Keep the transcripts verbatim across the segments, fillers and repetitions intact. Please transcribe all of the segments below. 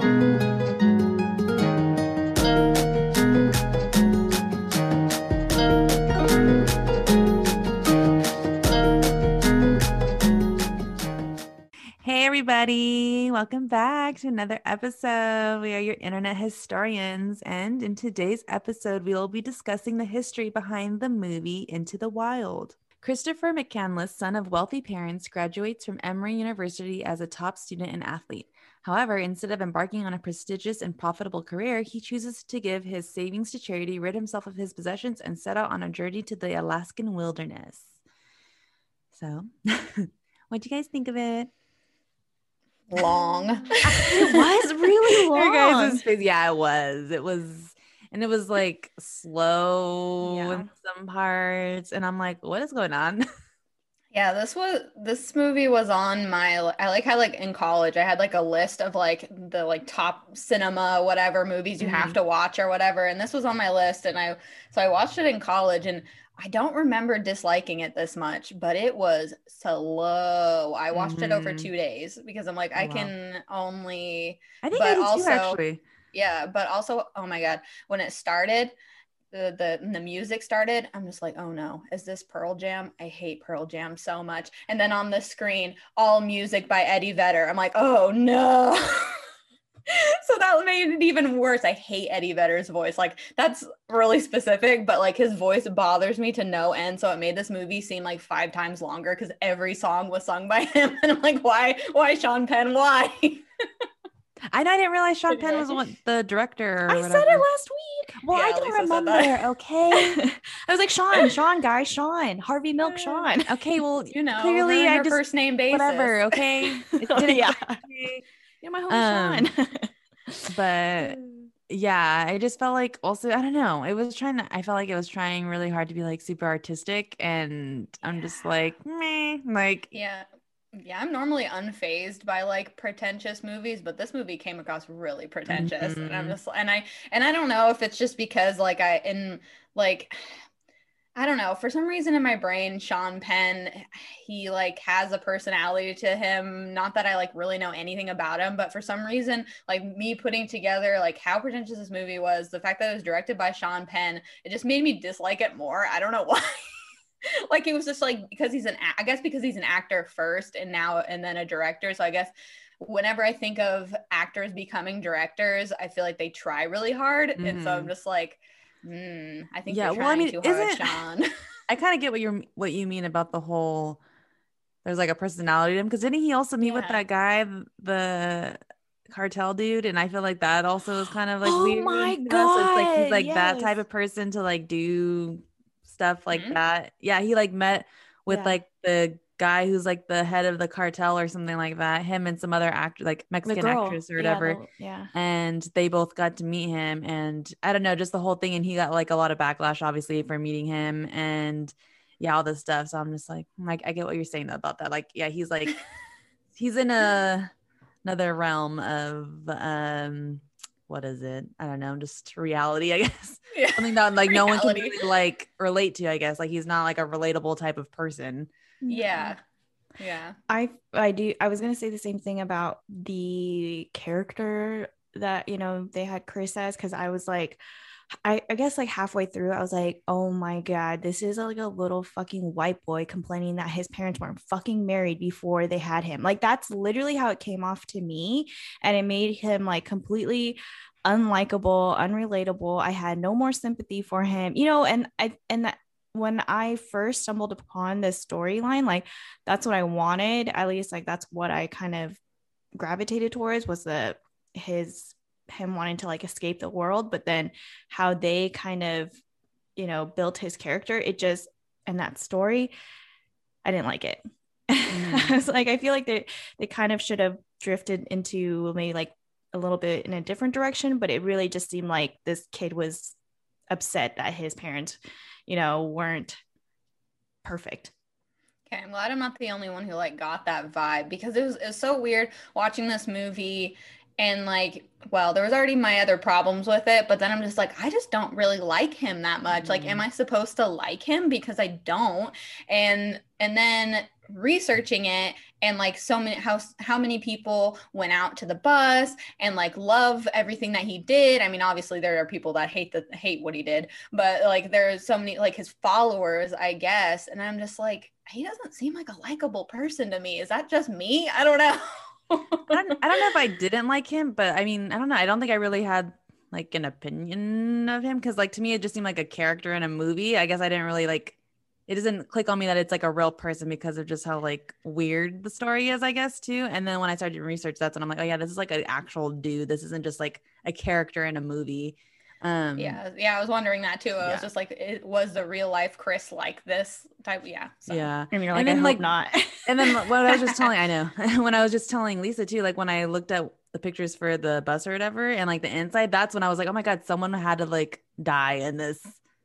Hey everybody, welcome back to another episode. We are your internet historians, and in today's episode, we will be discussing the history behind the movie Into the Wild. Christopher McCandless, son of wealthy parents, graduates from Emory University as a top student and athlete. However, instead of embarking on a prestigious and profitable career, he chooses to give his savings to charity, rid himself of his possessions, and set out on a journey to the Alaskan wilderness. So, what do you guys think of it? Long. It was really long. Guys' face, yeah, it was. It was, and it was like slow Yeah. in some parts, and I'm like, what is going on? Yeah, this was this movie was on my I like how like in college I had like a list of like the like top cinema whatever movies you Mhm. have to watch or whatever, and this was on my list, and I so I watched it in college, and I don't remember disliking it this much, but it was slow. I watched it over Mhm. two days because I'm like Oh, I wow. can only I think but I did too, also actually. yeah, but also oh my God, when it started. The, the the music started, I'm just like, oh no, is this Pearl Jam? I hate Pearl Jam so much. And then on the screen, all music by Eddie Vedder. I'm like, oh no. So that made it even worse. I hate Eddie Vedder's voice. Like, that's really specific, but like his voice bothers me to no end. So it made this movie seem like five times longer because every song was sung by him. And I'm like, why? Why Sean Penn? Why? I, I didn't realize Sean Penn Anyway. was one, the director. Or I whatever. said it last week. Well, Yeah, I don't Lisa said remember. that. Okay. I was like, Sean, Sean, guy, Sean, Harvey Milk, Sean. Okay, well, You know, clearly her, I her just first name basis. whatever. Okay, it Oh, didn't yeah. click with me. You're my homie, Um, Sean. but yeah, I just felt like also I don't know. It was trying to. I felt like it was trying really hard to be like super artistic, and I'm just Yeah. like meh. Like Yeah. Yeah, I'm normally unfazed by like pretentious movies, but this movie came across really pretentious. And I'm Mhm. just and I and I don't know if it's just because like I in like I don't know, for some reason in my brain, Sean Penn, he like has a personality to him. Not that I like really know anything about him, but for some reason, like me putting together like how pretentious this movie was, the fact that it was directed by Sean Penn, it just made me dislike it more. I don't know why. Like it was just like because he's an I guess because he's an actor first and now and then a director. So I guess whenever I think of actors becoming directors, I feel like they try really hard. And so I'm Mhm. just like, mm, I think Yeah, you're well, I trying mean, too hard, isn't Sean. I kind of get what you're what you mean about the whole there's like a personality to him because didn't he also meet with Yeah. that guy, the cartel dude? And I feel like that also is kind of like Oh weird. my You know? So it's like he's God, like that type yes. of person to like do stuff like Mhm. that. Yeah, he like met with Yeah. like the guy who's like the head of the cartel or something like that. Him and some other actor, like The Mexican girl. actress or Yeah, whatever. the- yeah. And they both got to meet him, and I don't know, just the whole thing. And he got like a lot of backlash, obviously, for meeting him, and yeah, all this stuff. So I'm just like, like I get what you're saying about that. Like, yeah, he's like, he's in a another realm of um, what is it? I don't know, just reality, I guess. Yeah. Something that like no one can Reality. really like relate to, I guess. Like he's not like a relatable type of person. Yeah. Yeah. I I do I was gonna say the same thing about the character that you know they had Chris as because I was like I, I guess like halfway through I was like, oh my God, this is like a little fucking white boy complaining that his parents weren't fucking married before they had him. Like that's literally how it came off to me. And it made him like completely unlikable, unrelatable. I had no more sympathy for him, you know, and I and that when I first stumbled upon this storyline, like that's what I wanted. At least like that's what I kind of gravitated towards was the his him wanting to like escape the world, but then how they kind of, you know, built his character, it just and that story, I didn't like it. Mm. I was like, I feel like they they kind of should have drifted into maybe like a little bit in a different direction, but it really just seemed like this kid was upset that his parents, you know, weren't perfect. Okay, I'm glad I'm not the only one who like got that vibe because it was it was so weird watching this movie And like, well, there was already my other problems with it, but then I'm just like, I just don't really like him that much. Mm. Like, am I supposed to like him? Because I don't. And and then researching it, and like so many how how many people went out to the bus and like love everything that he did. I mean, obviously there are people that hate the hate what he did, but like there's so many like his followers, I guess. And I'm just like, he doesn't seem like a likable person to me. Is that just me? I don't know. I don't, I don't know if I didn't like him, but I mean, I don't know. I don't think I really had like an opinion of him because like to me, it just seemed like a character in a movie. I guess I didn't really like, it doesn't click on me that it's like a real person because of just how like weird the story is, I guess, too. And then when I started doing research, that's when I'm like, oh yeah, this is like an actual dude. This isn't just like a character in a movie. Um, yeah, yeah, I was wondering that too. I yeah. was just like, it was the real life Chris like this type? Yeah, so. yeah. And you're like, and then, I hope like, not. And then what I was just telling, I know when I was just telling Lisa too, like when I looked at the pictures for the bus or whatever, and like the inside, that's when I was like, oh my god, someone had to like die in this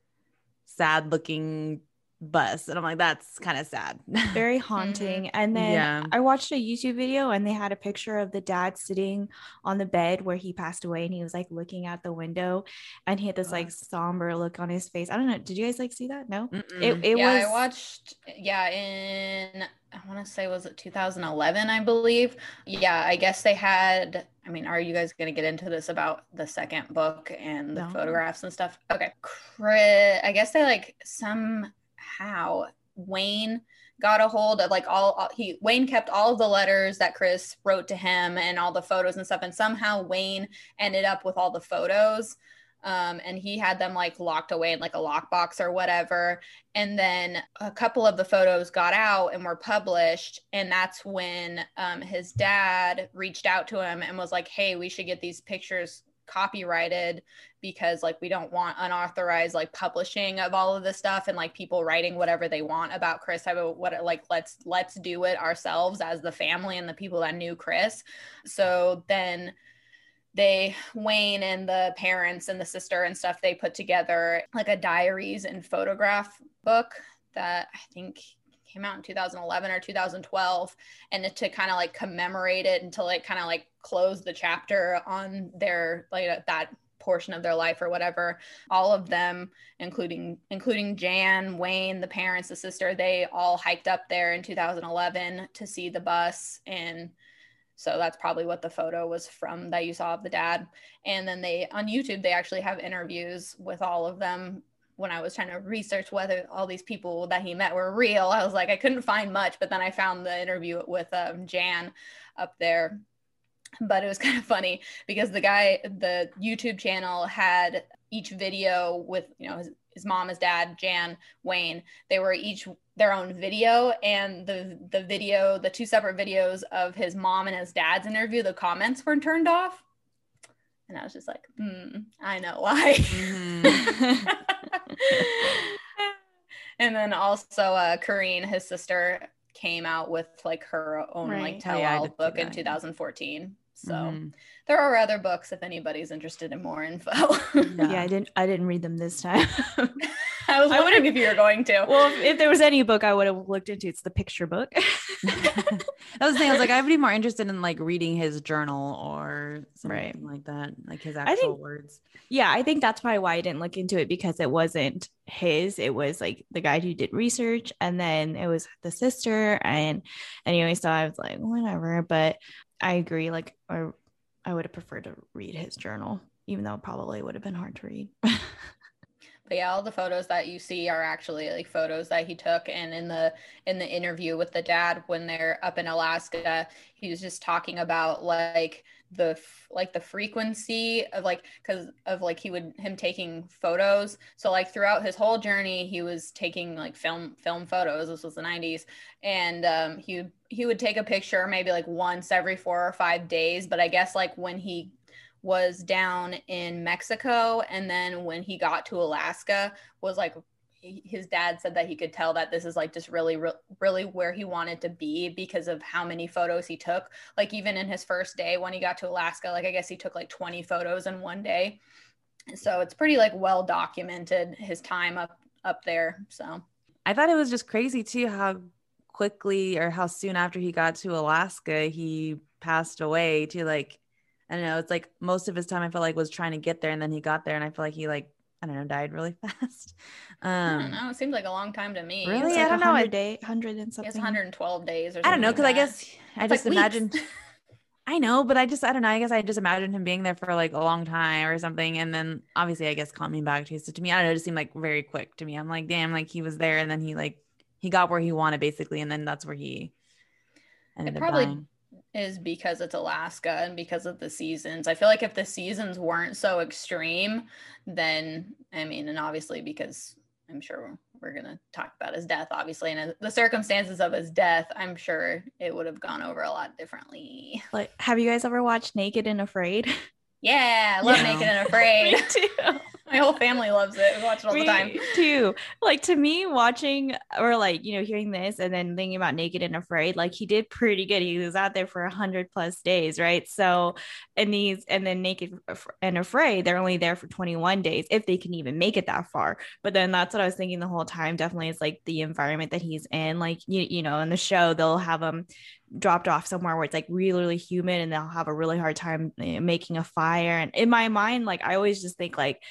sad looking bus, and I'm like, that's kind of sad. Very haunting. Mm-hmm. And then yeah. I watched a YouTube video and they had a picture of the dad sitting on the bed where he passed away, and he was like looking out the window, and he had this like somber look on his face. I don't know, did you guys like see that? No. Mm-mm. it, it yeah, was I watched yeah in I want to say, was it two thousand eleven, I believe. Yeah, I guess they had, I mean, are you guys going to get into this about the second book and the no. photographs and stuff? Okay. Chris, I guess they like some how Wayne got a hold of like all, all he Wayne kept all of the letters that Chris wrote to him and all the photos and stuff, and somehow Wayne ended up with all the photos, um, and he had them like locked away in like a lockbox or whatever. And then a couple of the photos got out and were published, and that's when um, his dad reached out to him and was like, hey, we should get these pictures copyrighted because like we don't want unauthorized like publishing of all of this stuff and like people writing whatever they want about Chris. I would what like let's let's do it ourselves as the family and the people that knew Chris. So then they Wayne and the parents and the sister and stuff, they put together like a diaries and photograph book that I think came out in two thousand eleven or two thousand twelve, and to kind of like commemorate it until it kind of like closed the chapter on their like that portion of their life or whatever. All of them, including including Jan, Wayne, the parents, the sister, they all hiked up there in two thousand eleven to see the bus. And so that's probably what the photo was from that you saw of the dad. And then they on YouTube they actually have interviews with all of them. When I was trying to research whether all these people that he met were real, I was like, I couldn't find much, but then I found the interview with um, Jan up there. But it was kind of funny because the guy, the YouTube channel had each video with, you know, his, his mom, his dad, Jan, Wayne, they were each their own video, and the, the video, the two separate videos of his mom and his dad's interview, the comments were turned off. And I was just like, hmm, I know why. Mm-hmm. And then also uh Kareen, his sister, came out with like her own right. like tell-all yeah, book in two thousand fourteen. So mm-hmm. there are other books if anybody's interested in more info. Yeah. yeah, I didn't I didn't read them this time. I was wondering if you were going to. Well, if, if there was any book I would have looked into, it's the picture book. That was the thing. I was like, I would be more interested in like reading his journal or something right. like that, like his actual think, words. Yeah, I think that's probably why I didn't look into it, because it wasn't his. It was like the guy who did research, and then it was the sister. And anyway, so I was like, whatever. But I agree. Like, I, I would have preferred to read his journal, even though it probably would have been hard to read. But yeah, all the photos that you see are actually like photos that he took. And in the in the interview with the dad when they're up in Alaska, he was just talking about like the like the frequency of like because of like he would him taking photos. So like throughout his whole journey, he was taking like film film photos. This was the nineties, and um, he he would take a picture maybe like once every four or five days. But I guess like when he was down in Mexico, and then when he got to Alaska was like his dad said that he could tell that this is like just really re- really where he wanted to be because of how many photos he took. Like even in his first day when he got to Alaska, like I guess he took like twenty photos in one day. So it's pretty like well documented his time up up there. So I thought it was just crazy too how quickly or how soon after he got to Alaska he passed away too. Like I don't know. It's like most of his time I felt like was trying to get there, and then he got there, and I feel like he like I don't know died really fast. I don't Um, know. It seemed like a long time to me. Really? It's I like don't a know. I, hundred day, hundred and It's something. one hundred twelve days or I don't something know like because I that. guess I It's just like weeks. imagined. I know, but I just I don't know. I guess I just imagined him being there for like a long time or something, and then obviously I guess coming back to. So to me, I don't know. It just seemed like very quick to me. I'm like, damn, like he was there, and then he like he got where he wanted basically, and then that's where he ended It up probably dying. is because it's Alaska and because of the seasons. I feel like if the seasons weren't so extreme, then I mean, and obviously because I'm sure we're going to talk about his death, obviously, and the circumstances of his death, I'm sure it would have gone over a lot differently. Like, have you guys ever watched Naked and Afraid? Yeah, I love Yeah. Naked and Afraid. Me too. My whole family loves it. We watch it all Me the time. too. Like to me, watching or like, you know, hearing this and then thinking about Naked and Afraid, like he did pretty good. He was out there for a hundred plus days, right? So, and these, and then Naked and Afraid, they're only there for twenty-one days if they can even make it that far. But then that's what I was thinking the whole time. Definitely, it's like the environment that he's in. Like you, you know, in the show, they'll have him dropped off somewhere where it's like really, really humid, and they'll have a really hard time making a fire. And in my mind, like I always just think like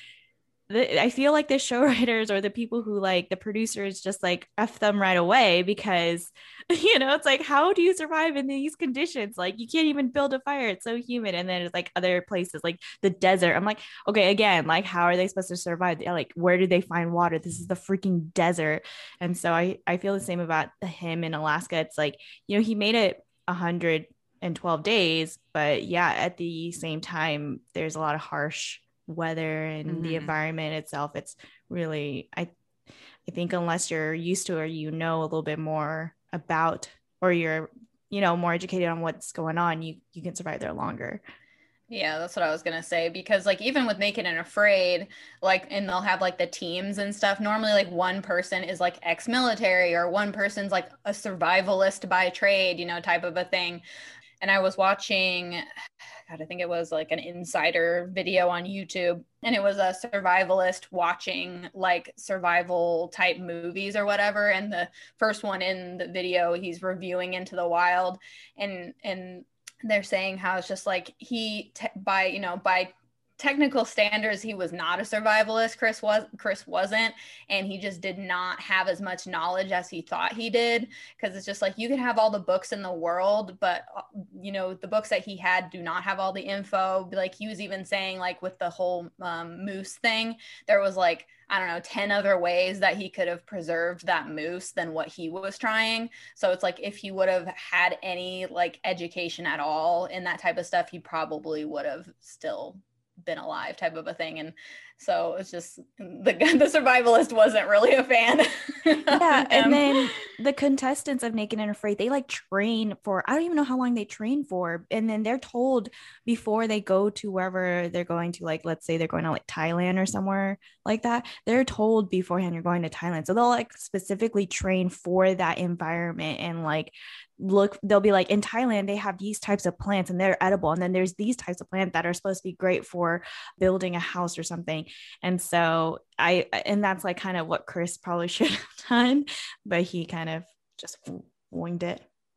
I feel like the show writers or the people who like the producers just like F them right away because, you know, it's like, how do you survive in these conditions? Like, you can't even build a fire. It's so humid. And then it's like other places like the desert. I'm like, okay, again, like, how are they supposed to survive? Like, where do they find water? This is the freaking desert. And so I, I feel the same about him in Alaska. It's like, you know, he made it one hundred twelve days, but yeah, at the same time, there's a lot of harsh weather and mm-hmm. the environment itself. It's really I I think unless you're used to or you know a little bit more about or you're you know more educated on what's going on, you you can survive there longer. Yeah, that's what I was gonna say, because like even with Naked and Afraid, like, and they'll have like the teams and stuff, normally like one person is like ex-military or one person's like a survivalist by trade, you know, type of a thing. And I was watching, God, I think it was like an insider video on YouTube, and it was a survivalist watching like survival type movies or whatever. And the first one in the video, he's reviewing Into the Wild, and and they're saying how it's just like he te- by you know by technical standards, he was not a survivalist. Chris was Chris wasn't, and he just did not have as much knowledge as he thought he did. Because it's just like you can have all the books in the world, but you know the books that he had do not have all the info. Like he was even saying, like with the whole um, moose thing, there was like I don't know ten other ways that he could have preserved that moose than what he was trying. So it's like if he would have had any like education at all in that type of stuff, he probably would have still been alive, type of a thing. And so it's just the the survivalist wasn't really a fan. Yeah, and then the contestants of Naked and Afraid, they like train for I don't even know how long they train for, and then they're told before they go to wherever they're going to, like let's say they're going to like Thailand or somewhere like that, they're told beforehand you're going to Thailand, so they'll like specifically train for that environment. And like look, they'll be like, in Thailand they have these types of plants and they're edible, and then there's these types of plants that are supposed to be great for building a house or something. And so I and that's like kind of what Chris probably should have done, but he kind of just winged it.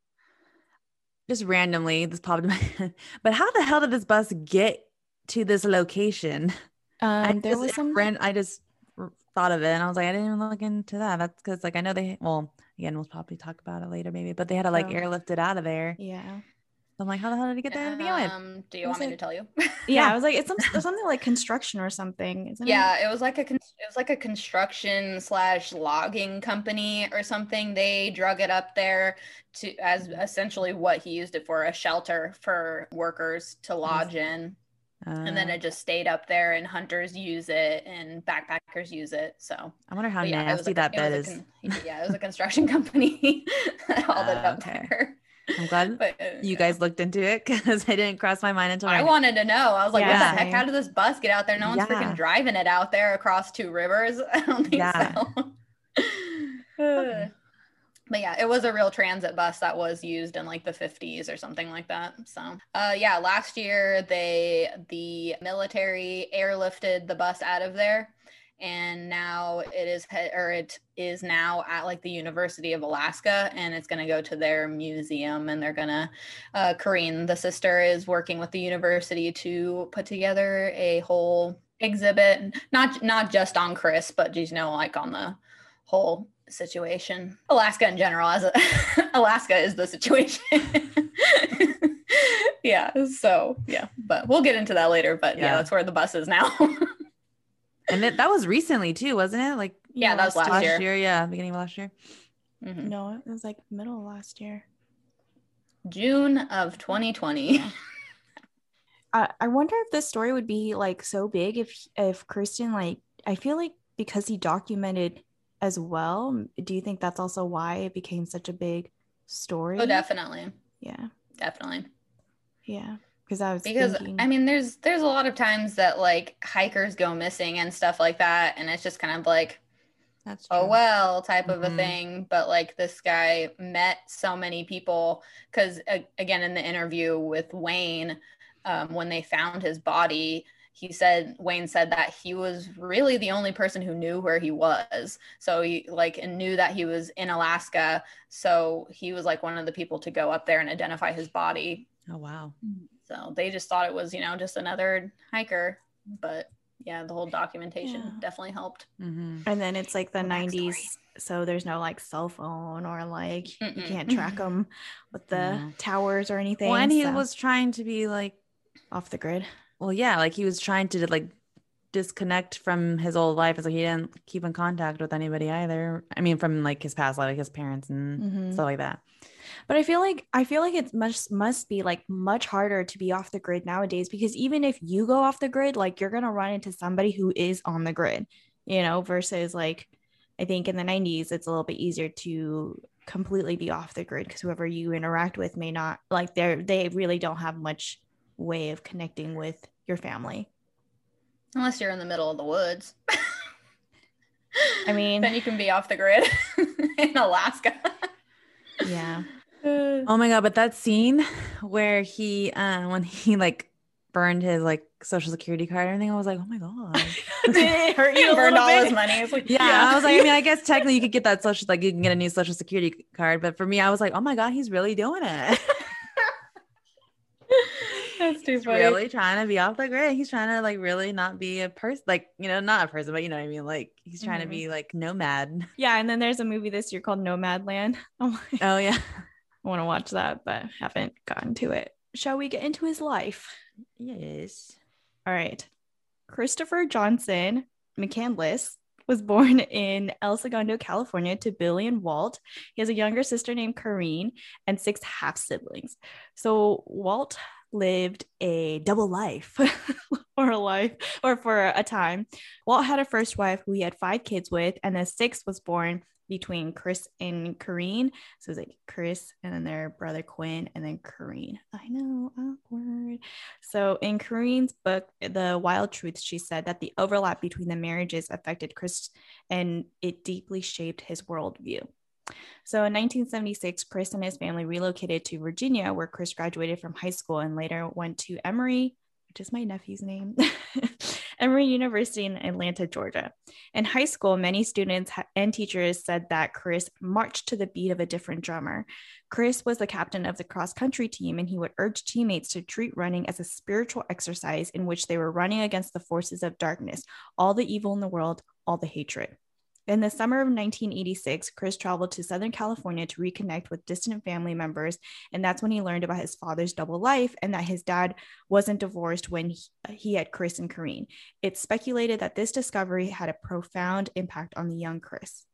Just randomly, this popped in my head. But how the hell did this bus get to this location? Um, I there just, was some. Ran, I just thought of it, and I was like, I didn't even look into that. That's because, like, I know they. Well, again, we'll probably talk about it later, maybe. But they had to like oh. airlift it out of there. Yeah. So I'm like, how the hell did it get there to begin with? Um, do you want me like, to tell you? yeah, yeah, I was like, it's some, something like construction or something, isn't yeah, it? it was like a it was like a construction slash logging company or something. They drug it up there to as essentially what he used it for, a shelter for workers to lodge in. Uh, and then it just stayed up there, and hunters use it and backpackers use it. So I wonder how yeah, nasty that bed is. Con- yeah, it was a construction company that hauled uh, it up okay. there. I'm glad but, uh, you guys looked into it, because it didn't cross my mind until I right wanted to know. I was like, yeah. what the heck? How did this bus get out there? No one's yeah. freaking driving it out there across two rivers. I don't think yeah. so. Okay. But yeah, it was a real transit bus that was used in like the fifties or something like that. So uh, yeah, last year they the military airlifted the bus out of there. and now it is he- or it is now at like the University of Alaska, and it's going to go to their museum, and they're going to uh Corrine, the sister, is working with the university to put together a whole exhibit, not not just on Chris, but you know, like on the whole situation. Alaska in general, as a Alaska is the situation. Yeah, so yeah, but we'll get into that later. But yeah, yeah that's where the bus is now. And it, that was recently too, wasn't it? Like yeah, yeah that was last, last year. year. Yeah, beginning of last year. Mm-hmm. No, it was like middle of last year. June of twenty twenty. Yeah. I I wonder if this story would be like so big if if Kristen, like, I feel like because he documented as well. Do you think that's also why it became such a big story? Oh, definitely. Yeah, definitely. Yeah. Because I was because thinking... I mean, there's there's a lot of times that like hikers go missing and stuff like that, and it's just kind of like, that's true. Oh well, type mm-hmm. of a thing. But like this guy met so many people because uh, again, in the interview with Wayne, um, when they found his body, he said Wayne said that he was really the only person who knew where he was. So he like and knew that he was in Alaska. So he was like one of the people to go up there and identify his body. Oh wow. So they just thought it was, you know, just another hiker. But yeah, the whole documentation yeah. definitely helped. Mm-hmm. And then it's like the nineties. So there's no like cell phone or like Mm-mm. you can't track them with the yeah. towers or anything. Well, and he so. was trying to be like off the grid. Well, yeah, like he was trying to like disconnect from his old life. So he didn't keep in contact with anybody either. I mean, from like his past life, like his parents and mm-hmm. stuff like that. But I feel like I feel like it must must be like much harder to be off the grid nowadays, because even if you go off the grid, like you're gonna run into somebody who is on the grid, you know, versus like I think in the nineties it's a little bit easier to completely be off the grid because whoever you interact with may not like they're they really don't have much way of connecting with your family. Unless you're in the middle of the woods. I mean, then you can be off the grid in Alaska. Yeah. Oh my god, but that scene where he uh when he like burned his like social security card and everything, I was like, oh my god. It hurt you. Burned all bit. his money. It's like, yeah, yeah, I was like, I mean, I guess technically you could get that social like you can get a new social security card, but for me, I was like, oh my god, he's really doing it. That's too he's funny. Really trying to be off the grid. He's trying to like really not be a person, like, you know, not a person, but you know what I mean? Like he's trying mm-hmm. to be like nomad. Yeah. And then there's a movie this year called Nomadland. Oh, oh yeah. I want to watch that, but haven't gotten to it. Shall we get into his life? Yes. All right. Christopher Johnson McCandless was born in El Segundo, California, to Billy and Walt. He has a younger sister named Corrine and six half siblings. So Walt lived a double life or a life or for a time. Walt had a first wife who he had five kids with, and the sixth was born between Chris and Corrine. So it was like Chris and then their brother Quinn and then Corrine. I know, awkward. So in Corrine's book, The Wild Truth, she said that the overlap between the marriages affected Chris and it deeply shaped his worldview. So in nineteen seventy-six, Chris and his family relocated to Virginia, where Chris graduated from high school and later went to Emory, which is my nephew's name, Emory University in Atlanta, Georgia. In high school, many students and teachers said that Chris marched to the beat of a different drummer. Chris was the captain of the cross-country team, and he would urge teammates to treat running as a spiritual exercise in which they were running against the forces of darkness, all the evil in the world, all the hatred. In the summer of nineteen eighty-six, Chris traveled to Southern California to reconnect with distant family members, and that's when he learned about his father's double life and that his dad wasn't divorced when he, he had Chris and Corrine. It's speculated that this discovery had a profound impact on the young Chris.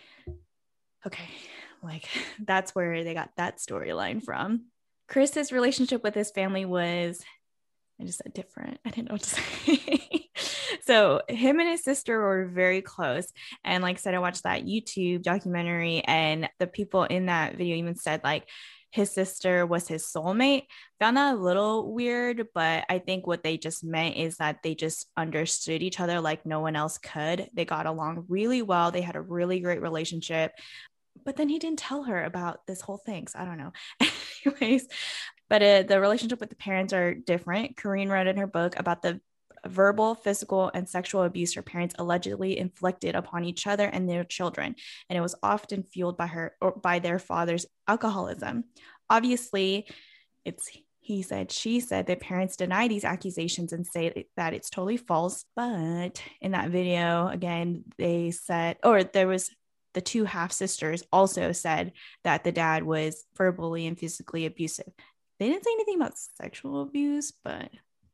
Okay, like that's where they got that storyline from. Chris's relationship with his family was, I just said different. I didn't know what to say. So him and his sister were very close. And like I said, I watched that YouTube documentary, and the people in that video even said like his sister was his soulmate. Found that a little weird, but I think what they just meant is that they just understood each other like no one else could. They got along really well. They had a really great relationship. But then he didn't tell her about this whole thing. So I don't know. Anyways, but uh, the relationship with the parents are different. Corrine wrote in her book about the verbal, physical, and sexual abuse her parents allegedly inflicted upon each other and their children, and it was often fueled by her or by their father's alcoholism. Obviously, it's he said, she said that parents deny these accusations and say that it's totally false. But in that video, again, they said, or there was the two half sisters also said that the dad was verbally and physically abusive. They didn't say anything about sexual abuse, but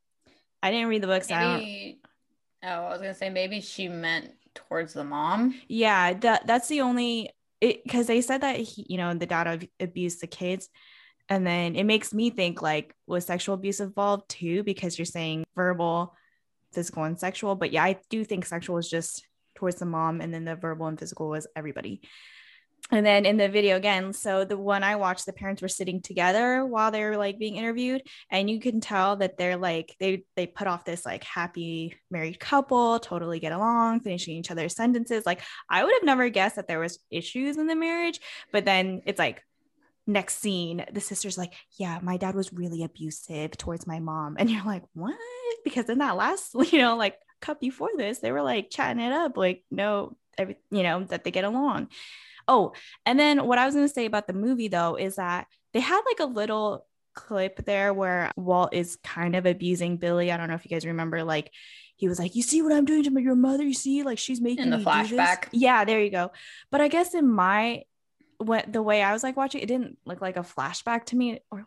I didn't read the books. Maybe, I don't, oh, I was going to say maybe she meant towards the mom. Yeah, that that's the only, because they said that, he, you know, the dad abused the kids. And then it makes me think, like, was sexual abuse involved too? Because you're saying verbal, physical, and sexual. But yeah, I do think sexual was just towards the mom, and then the verbal and physical was everybody. And then in the video again, so the one I watched, the parents were sitting together while they were like being interviewed, and you can tell that they're like, they they put off this like happy married couple, totally get along, finishing each other's sentences. Like, I would have never guessed that there was issues in the marriage, but then it's like, next scene, the sister's like, yeah, my dad was really abusive towards my mom. And you're like, what? Because in that last, you know, like cut before this, they were like chatting it up, like, no, every, you know, that they get along. Oh, and then what I was going to say about the movie, though, is that they had like a little clip there where Walt is kind of abusing Billy. I don't know if you guys remember, like, he was like, you see what I'm doing to my, your mother? You see, like, she's making in the me flashback. Do this. Yeah, there you go. But I guess in my what the way I was like watching, it didn't look like a flashback to me. Or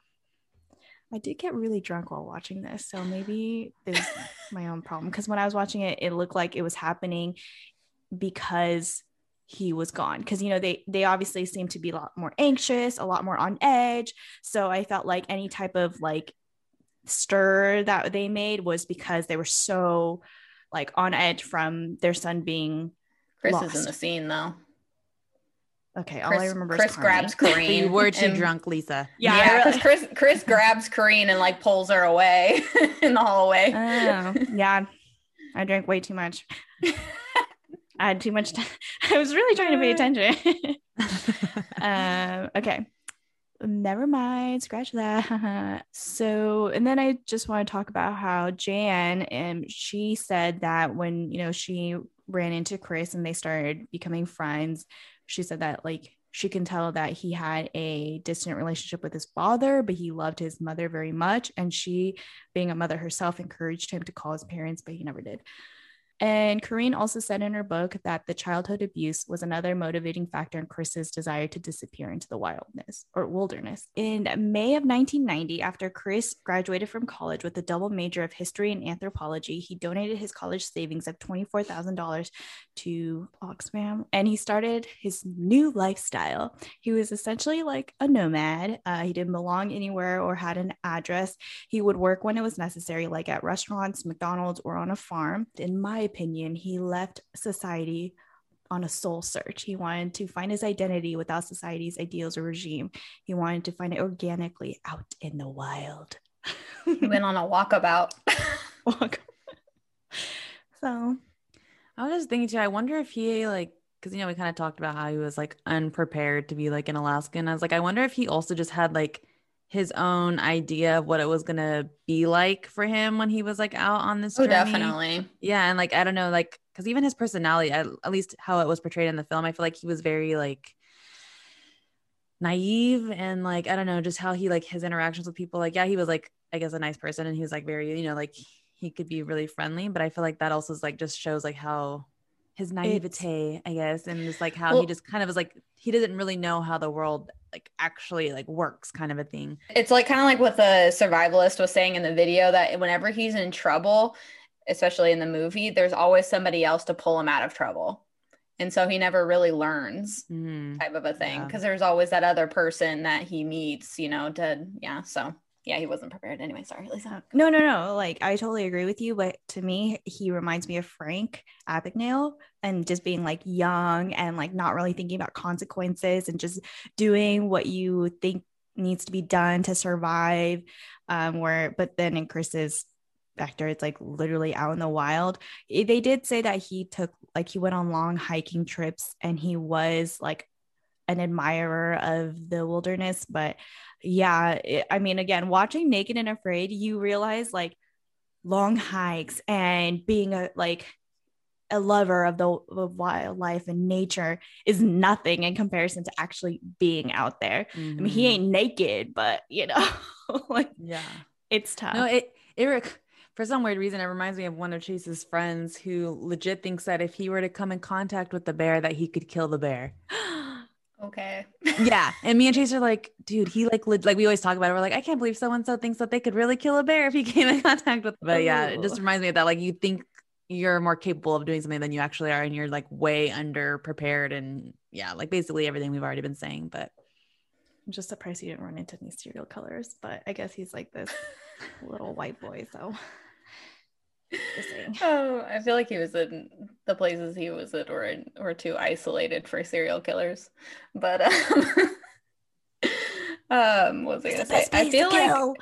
I did get really drunk while watching this, so maybe it was my own problem, because when I was watching it, it looked like it was happening because he was gone, because, you know, they they obviously seem to be a lot more anxious, a lot more on edge. So I felt like any type of like stir that they made was because they were so like on edge from their son being Chris lost. is in the scene though. Okay, all Chris, I remember Chris is grabs But Corrine. you were too and, drunk, Lisa. Yeah, yeah, I because Chris Chris grabs Corrine and like pulls her away in the hallway. Oh, yeah, I drank way too much. I had too much time. I was really trying to pay attention. um, okay. Never mind. Scratch that. So, and then I just want to talk about how Jan, and she said that when, you know, she ran into Chris and they started becoming friends, she said that like she can tell that he had a distant relationship with his father, but he loved his mother very much. And she, being a mother herself, encouraged him to call his parents, but he never did. And Corrine also said in her book that the childhood abuse was another motivating factor in Chris's desire to disappear into the wilderness or wilderness. In May of nineteen ninety, after Chris graduated from college with a double major of history and anthropology, he donated his college savings of twenty-four thousand dollars to Oxfam, and he started his new lifestyle. He was essentially like a nomad. Uh, he didn't belong anywhere or had an address. He would work when it was necessary, like at restaurants, McDonald's, or on a farm. In my opinion, he left society on a soul search. He wanted to find his identity without society's ideals or regime. He wanted to find it organically out in the wild. He went on a walkabout. Walk. So I was just thinking too, I wonder if he like, because, you know, we kind of talked about how he was like unprepared to be like in Alaska. And I was like, I wonder if he also just had like his own idea of what it was going to be like for him when he was like out on this Oh, journey. definitely. Yeah. And like, I don't know, like, because even his personality, at, at least how it was portrayed in the film, I feel like he was very like naive and like, I don't know, just how he like his interactions with people. Like, yeah, he was like, I guess, a nice person, and he was like very, you know, like he could be really friendly, but I feel like that also is like just shows like how his naivete, it's, I guess, and just like how well, he just kind of was like, he doesn't really know how the world like actually like works, kind of a thing. It's like kind of like what the survivalist was saying in the video, that whenever he's in trouble, especially in the movie, there's always somebody else to pull him out of trouble. And so he never really learns, mm, type of a thing, because yeah. there's always that other person that he meets, you know, to, yeah. So yeah, he wasn't prepared anyway. Sorry, Lisa. No, no, no. Like, I totally agree with you. But to me, he reminds me of Frank Abagnale, and just being like young and like not really thinking about consequences and just doing what you think needs to be done to survive. Um, where, but then in Chris's factor, it's like literally out in the wild. They did say that he took, like, he went on long hiking trips and he was like an admirer of the wilderness. But yeah, it, I mean, again, watching Naked and Afraid, you realize like long hikes and being a like a lover of the of wildlife and nature is nothing in comparison to actually being out there. Mm-hmm. I mean, he ain't naked, but you know, like yeah, it's tough. No, it it for some weird reason it reminds me of one of Chase's friends who legit thinks that if he were to come in contact with the bear, that he could kill the bear. Okay. Yeah, and me and Chase are like, dude, he like li- like we always talk about it. We're like, I can't believe so and so thinks that they could really kill a bear if he came in contact with. But yeah, it just reminds me of that. Like you think you're more capable of doing something than you actually are, and you're like way under prepared. And yeah, like basically everything we've already been saying. But I'm just surprised he didn't run into any serial killers. But I guess he's like this little white boy, so. Just saying. Oh, I feel like he was in the places he was at were in, were too isolated for serial killers. But um, um what was I gonna say? I feel like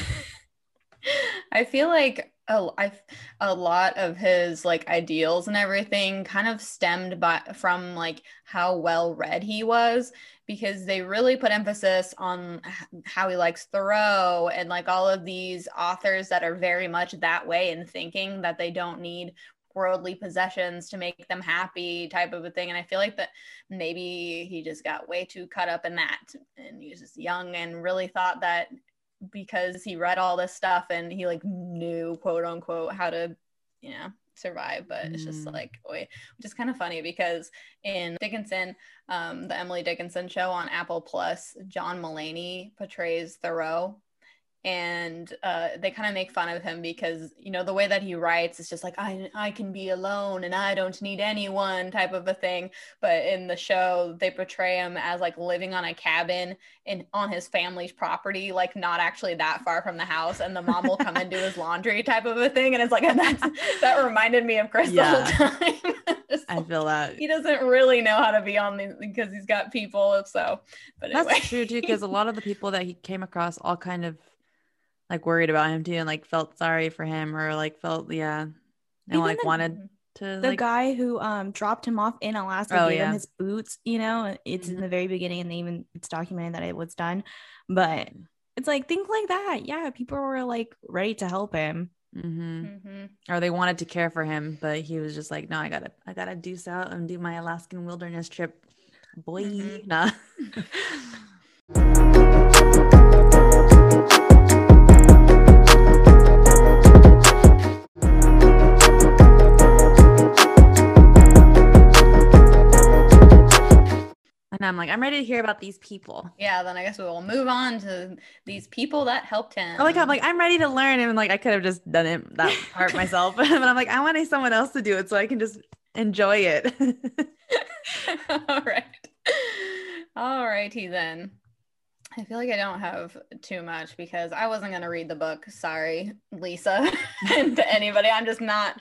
I feel like a, I, a lot of his like ideals and everything kind of stemmed by from like how well read he was, because they really put emphasis on how he likes Thoreau and like all of these authors that are very much that way in thinking, that they don't need worldly possessions to make them happy type of a thing. And I feel like that maybe he just got way too caught up in that, and he was just young and really thought that because he read all this stuff and he like knew quote unquote how to, you know, survive. But mm. it's just like, boy, which is kind of funny because in Dickinson, um, the Emily Dickinson show on Apple Plus, John Mulaney portrays Thoreau. And uh, they kind of make fun of him because, you know, the way that he writes is just like, I I can be alone and I don't need anyone type of a thing. But in the show, they portray him as like living on a cabin in on his family's property, like not actually that far from the house. And the mom will come and do his laundry type of a thing. And it's like, that's, that reminded me of Chris yeah. the whole time. I feel that. He doesn't really know how to be on these because he's got people. So, but anyway. That's true too, because a lot of the people that he came across all kind of like worried about him too, and like felt sorry for him, or like felt yeah and Even like the, wanted to the like... guy who um dropped him off in Alaska oh, gave yeah. him his boots, you know. It's mm-hmm. in the very beginning, and they even it's documented that it was done. But it's like things like that, yeah, people were like ready to help him. Mm-hmm. Mm-hmm. Or they wanted to care for him, but he was just like, no, I gotta I gotta deuce out and do my Alaskan wilderness trip, boy. Mm-hmm. Nah. And I'm like, I'm ready to hear about these people. Yeah, then I guess we will move on to these people that helped him. I like, I'm like, I'm ready to learn. And like, I could have just done it that part myself. But I'm like, I want someone else to do it so I can just enjoy it. All right. All righty then. I feel like I don't have too much because I wasn't going to read the book. Sorry, Lisa, and to anybody. I'm just not,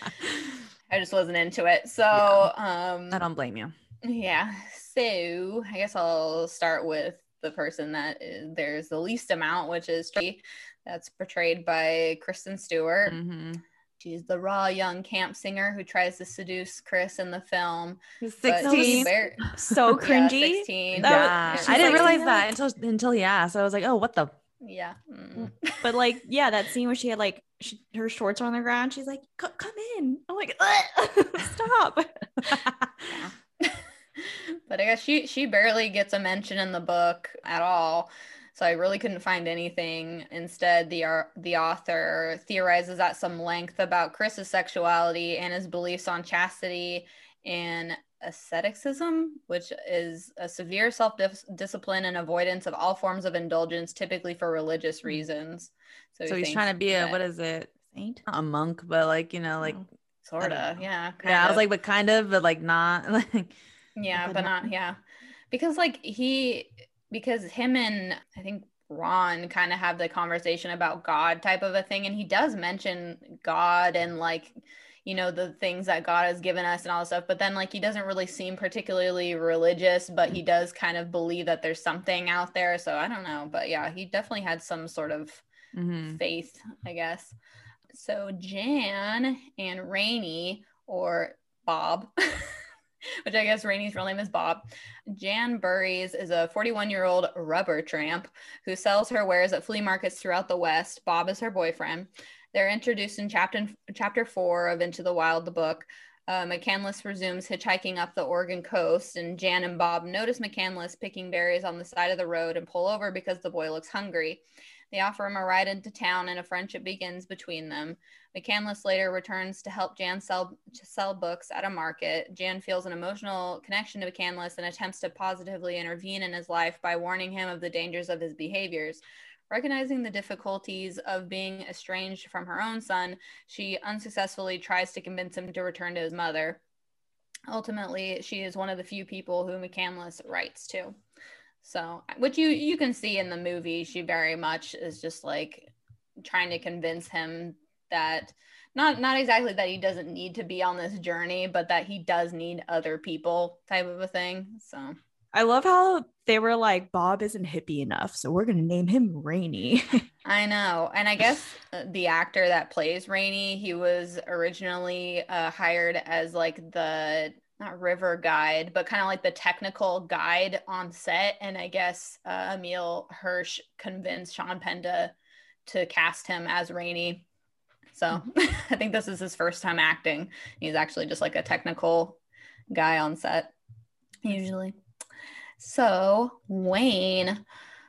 I just wasn't into it. So, yeah. um, I don't blame you. Yeah. So I guess I'll start with the person that is, there's the least amount, which is Tracy, that's portrayed by Kristen Stewart. Mm-hmm. She's the raw young camp singer who tries to seduce Chris in the film. sixteen. Bar- so cringy. Yeah, sixteen. Yeah. Was, I didn't like, realize that until until he asked. I was like, oh, what the? Yeah. Mm. But like, yeah, that scene where she had like she, her shorts on the ground. She's like, come in. I'm like, stop. Yeah. But I guess she she barely gets a mention in the book at all, so I really couldn't find anything. Instead, the uh, the author theorizes at some length about Chris's sexuality and his beliefs on chastity and asceticism, which is a severe self-discipline and avoidance of all forms of indulgence, typically for religious reasons. So, so he he's trying to be a, that, what is it? Saint? Not a monk, but like, you know, like. Oh, sort of, yeah. Yeah, of. I was like, but kind of, but like not. Like. Yeah, but not, yeah. Because like he, because him and I think Ron kind of have the conversation about God type of a thing. And he does mention God and like, you know, the things that God has given us and all this stuff. But then like, he doesn't really seem particularly religious, but he does kind of believe that there's something out there. So I don't know. But yeah, he definitely had some sort of mm-hmm. faith, I guess. So Jan and Rainey, or Bob, which I guess Rainey's real name is Bob. Jan Burries is a forty-one-year-old rubber tramp who sells her wares at flea markets throughout the West. Bob is her boyfriend. They're introduced in chapter chapter four of Into the Wild, the book. Uh, McCandless resumes hitchhiking up the Oregon coast, and Jan and Bob notice McCandless picking berries on the side of the road and pull over because the boy looks hungry. They offer him a ride into town, and a friendship begins between them. McCandless later returns to help Jan sell, sell books at a market. Jan feels an emotional connection to McCandless and attempts to positively intervene in his life by warning him of the dangers of his behaviors. Recognizing the difficulties of being estranged from her own son, she unsuccessfully tries to convince him to return to his mother. Ultimately, she is one of the few people who McCandless writes to. So, which you you can see in the movie, she very much is just like trying to convince him that not not exactly that he doesn't need to be on this journey, but that he does need other people, type of a thing. So I love how they were like, Bob isn't hippie enough, so we're gonna name him Rainy. I know. And I guess the actor that plays Rainy, he was originally uh, hired as like the not river guide, but kind of like the technical guide on set. And I guess uh, Emile Hirsch convinced Sean Penn to, to cast him as Rainy. So I think this is his first time acting. He's actually just like a technical guy on set, usually. So Wayne.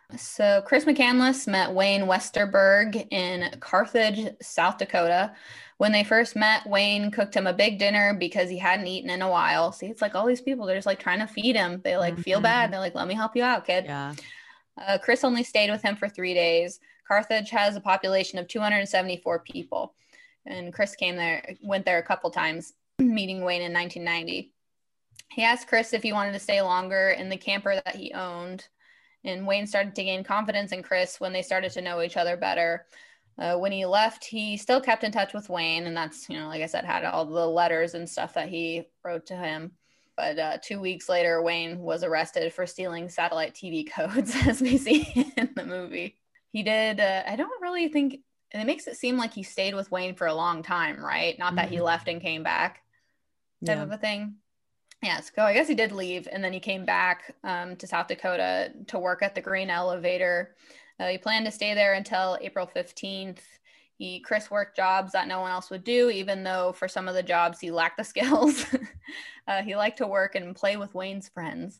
So Chris McCandless met Wayne Westerberg in Carthage, South Dakota. When they first met, Wayne cooked him a big dinner because he hadn't eaten in a while. See, it's like all these people, they're just like trying to feed him. They like mm-hmm. feel bad. They're like, let me help you out, kid. Yeah. Uh, Chris only stayed with him for three days. Carthage has a population of two hundred seventy-four people. And Chris came there, went there a couple times, meeting Wayne in nineteen ninety. He asked Chris if he wanted to stay longer in the camper that he owned. And Wayne started to gain confidence in Chris when they started to know each other better. Uh, when he left, he still kept in touch with Wayne. And that's, you know, like I said, had all the letters and stuff that he wrote to him. But uh, two weeks later, Wayne was arrested for stealing satellite T V codes, as we see in the movie. He did, uh, I don't really think, and it makes it seem like he stayed with Wayne for a long time, right? Not that mm-hmm. he left and came back type yeah. of a thing. Yeah, so I guess he did leave, and then he came back um, to South Dakota to work at the grain elevator. Uh, he planned to stay there until April fifteenth. He Chris worked jobs that no one else would do, even though for some of the jobs he lacked the skills. uh, he liked to work and play with Wayne's friends.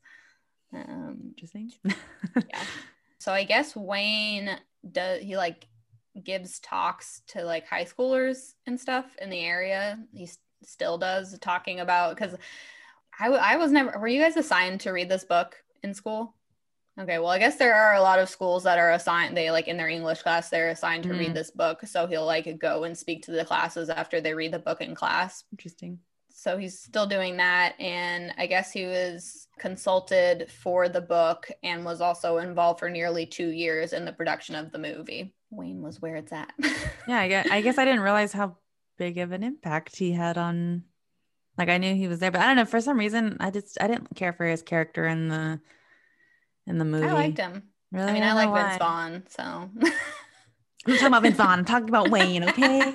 Um, Interesting. yeah. So I guess Wayne does. He like gives talks to like high schoolers and stuff in the area. He s- still does, talking about because. I, w- I was never, were you guys assigned to read this book in school? Okay, well, I guess there are a lot of schools that are assigned, they like in their English class, they're assigned to mm. read this book. So he'll like go and speak to the classes after they read the book in class. Interesting. So he's still doing that. And I guess he was consulted for the book and was also involved for nearly two years in the production of the movie. Wayne was where it's at. yeah, I guess, I guess I didn't realize how big of an impact he had on... Like I knew he was there, but I don't know. For some reason, I just I didn't care for his character in the in the movie. I liked him. Really, I mean, I, I like why. Vince Vaughn. So I'm talking about Vince Vaughn. I'm talking about Wayne, okay?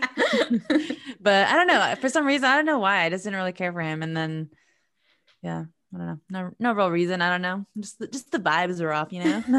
But I don't know. For some reason, I don't know why. I just didn't really care for him. And then, yeah, I don't know. No, no real reason. I don't know. Just just the vibes are off, you know.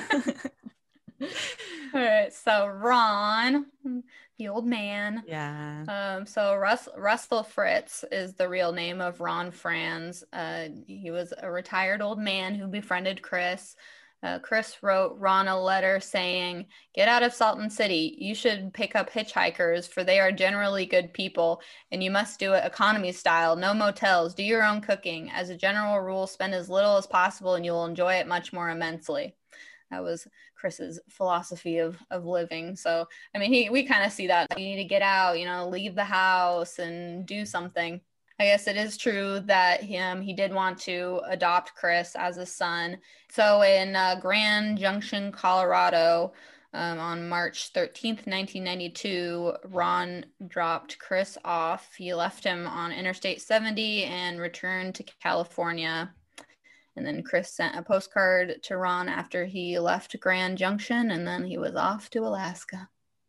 All right. So Ron. The old man. Yeah. Um. So Russ, Russell Fritz is the real name of Ron Franz. Uh, he was a retired old man who befriended Chris. Uh, Chris wrote Ron a letter saying, "Get out of Salton City. You should pick up hitchhikers, for they are generally good people, and you must do it economy style. No motels. Do your own cooking. As a general rule, spend as little as possible, and you'll enjoy it much more immensely." That was Chris's philosophy of, of living. So, I mean, he we kind of see that. You need to get out, you know, leave the house and do something. I guess it is true that him he did want to adopt Chris as a son. So in uh, Grand Junction, Colorado, um, on March thirteenth, nineteen ninety-two, Ron dropped Chris off. He left him on Interstate seventy and returned to California. And then Chris sent a postcard to Ron after he left Grand Junction, and then he was off to Alaska.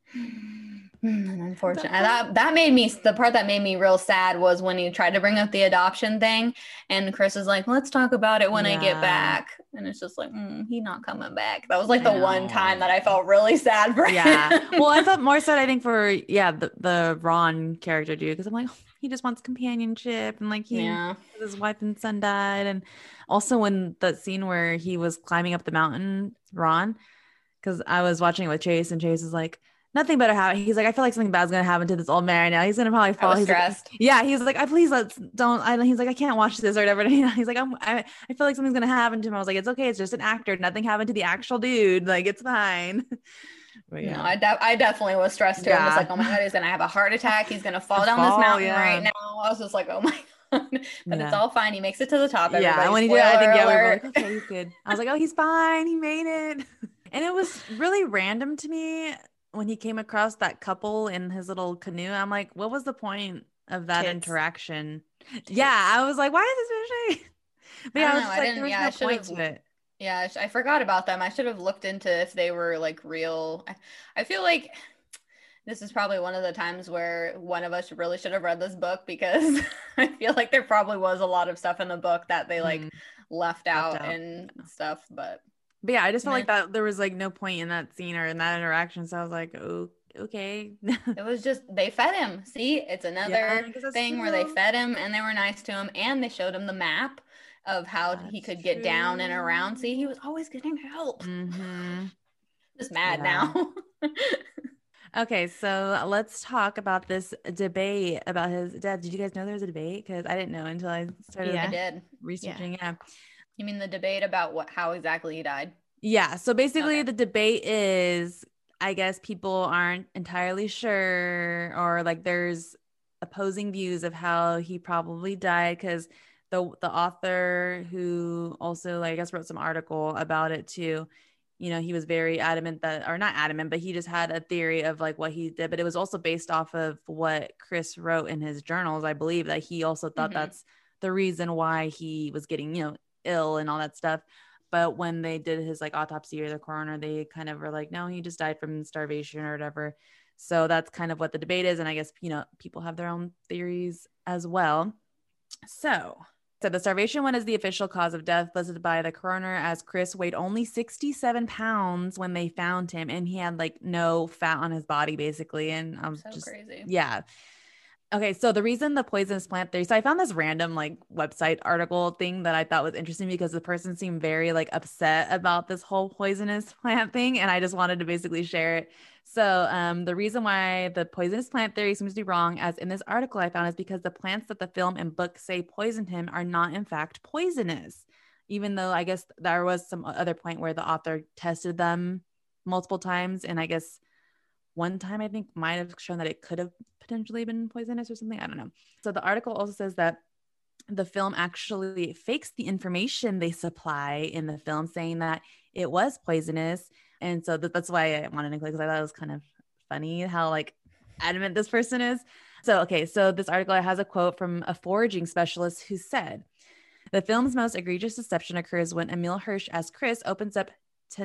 Unfortunately, that that made me the part that made me real sad was when he tried to bring up the adoption thing, and Chris is like, "Let's talk about it when yeah. I get back," and it's just like, mm, "He not coming back." That was like the one time that I felt really sad for yeah. him. Well, I felt more sad, I think, for yeah the the Ron character dude, because I'm like, oh, he just wants companionship, and like he yeah. his wife and son died, and also when the scene where he was climbing up the mountain, Ron, because I was watching it with Chase, and Chase is like, nothing better happen. He's like, I feel like something bad's gonna happen to this old man now. He's gonna probably fall. I was he's stressed. Like, yeah, he's like, I please let's don't. I, he's like, I can't watch this or whatever. He's like, I'm, I, I feel like something's gonna happen to him. I was like, it's okay. It's just an actor. Nothing happened to the actual dude. Like, it's fine. But yeah, no, I, de- I definitely was stressed too. Yeah. I'm just like, oh my god, he's gonna have a heart attack. He's gonna fall down fall, this mountain yeah. right now. I was just like, oh my god. But yeah. it's all fine. He makes it to the top. Everybody. Yeah, when he did, I think yeah, we were like, okay, he's good. I was like, oh, he's fine. He made it. And it was really random to me when he came across that couple in his little canoe. I'm like, what was the point of that Tits. interaction? Tits. Yeah, I was like, why is this? But yeah, I, I was know, like, there was yeah, no point to it. Yeah, I forgot about them. I should have looked into if they were like real. I, I feel like this is probably one of the times where one of us really should have read this book, because I feel like there probably was a lot of stuff in the book that they like mm. left, out left out and stuff. But But yeah, I just felt like that there was like no point in that scene or in that interaction. So I was like, oh, okay. It was just, they fed him. See, it's another yeah, thing true. where they fed him and they were nice to him, and they showed him the map of how that's he could true. get down and around. See, he was always getting help. Mm-hmm. Just mad yeah. now. Okay, so let's talk about this debate about his death. Did you guys know there was a debate? Because I didn't know until I started yeah, I did. researching. Yeah. yeah. You mean the debate about what, how exactly he died? Yeah. So basically okay. the debate is, I guess people aren't entirely sure, or like there's opposing views of how he probably died, because the the author, who also like I guess wrote some article about it too, you know, he was very adamant that, or not adamant, but he just had a theory of like what he did, but it was also based off of what Chris wrote in his journals. I believe that he also thought mm-hmm. that's the reason why he was getting, you know, ill and all that stuff. But when they did his like autopsy, or the coroner, they kind of were like, no, he just died from starvation or whatever. So that's kind of what the debate is. And I guess, you know, people have their own theories as well. So, so the starvation one is the official cause of death listed by the coroner, as Chris weighed only sixty-seven pounds when they found him, and he had like no fat on his body basically. And I'm so just crazy. Yeah. Okay, so the reason the poisonous plant theory, so I found this random like website article thing that I thought was interesting, because the person seemed very like upset about this whole poisonous plant thing, and I just wanted to basically share it. So um, the reason why the poisonous plant theory seems to be wrong, as in this article I found, is because the plants that the film and book say poisoned him are not in fact poisonous, even though I guess there was some other point where the author tested them multiple times, and I guess one time I think might have shown that it could have potentially been poisonous or something. I don't know. So the article also says that the film actually fakes the information they supply in the film, saying that it was poisonous. And so that, that's why I wanted to click, because I thought it was kind of funny how like adamant this person is. So, okay. So this article has a quote from a foraging specialist who said, the film's most egregious deception occurs when Emil Hirsch as Chris opens up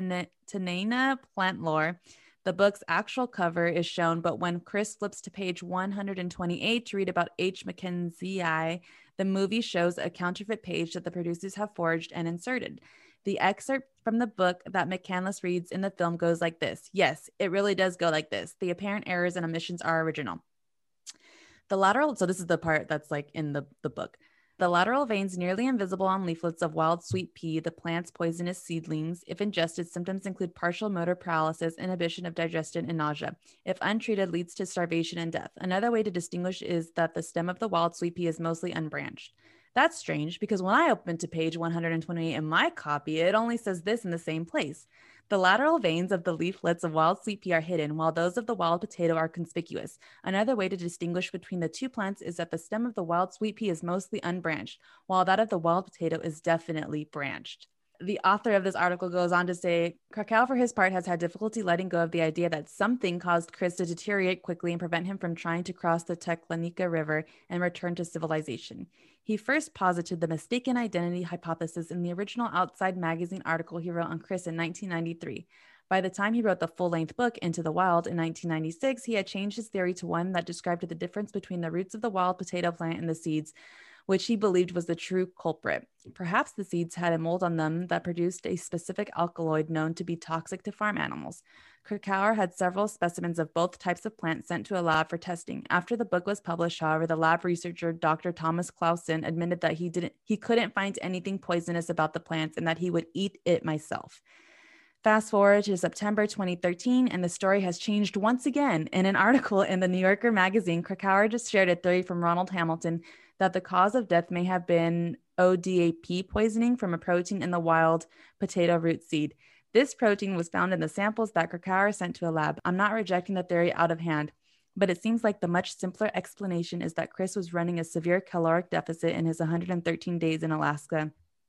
Tanana plant lore. The book's actual cover is shown, but when Chris flips to page one hundred twenty-eight to read about H. Mackenzie, the movie shows a counterfeit page that the producers have forged and inserted. The excerpt from the book that McCandless reads in the film goes like this. Yes, it really does go like this. The apparent errors and omissions are original. The lateral, so this is the part that's like in the, the book. The lateral veins nearly invisible on leaflets of wild sweet pea, the plant's poisonous seedlings. If ingested, symptoms include partial motor paralysis, inhibition of digestion, and nausea. If untreated, leads to starvation and death. Another way to distinguish is that the stem of the wild sweet pea is mostly unbranched. That's strange, because when I opened to page one hundred twenty-eight in my copy, it only says this in the same place. The lateral veins of the leaflets of wild sweet pea are hidden, while those of the wild potato are conspicuous. Another way to distinguish between the two plants is that the stem of the wild sweet pea is mostly unbranched, while that of the wild potato is definitely branched. The author of this article goes on to say, Krakow, for his part, has had difficulty letting go of the idea that something caused Chris to deteriorate quickly and prevent him from trying to cross the Teklanika River and return to civilization. He first posited the mistaken identity hypothesis in the original Outside magazine article he wrote on Chris in nineteen ninety-three. By the time he wrote the full-length book Into the Wild in nineteen ninety-six, he had changed his theory to one that described the difference between the roots of the wild potato plant and the seeds, which he believed was the true culprit. Perhaps the seeds had a mold on them that produced a specific alkaloid known to be toxic to farm animals. Krakauer had several specimens of both types of plants sent to a lab for testing. After the book was published, however, the lab researcher Doctor Thomas Clausen admitted that he didn't he couldn't find anything poisonous about the plants and that he would eat it myself. Fast forward to September twenty thirteen, and the story has changed once again. In an article in the New Yorker magazine, Krakauer just shared a theory from Ronald Hamilton that the cause of death may have been O D A P poisoning from a protein in the wild potato root seed. This protein was found in the samples that Krakauer sent to a lab. I'm not rejecting the theory out of hand, but it seems like the much simpler explanation is that Chris was running a severe caloric deficit in his one hundred thirteen days in Alaska,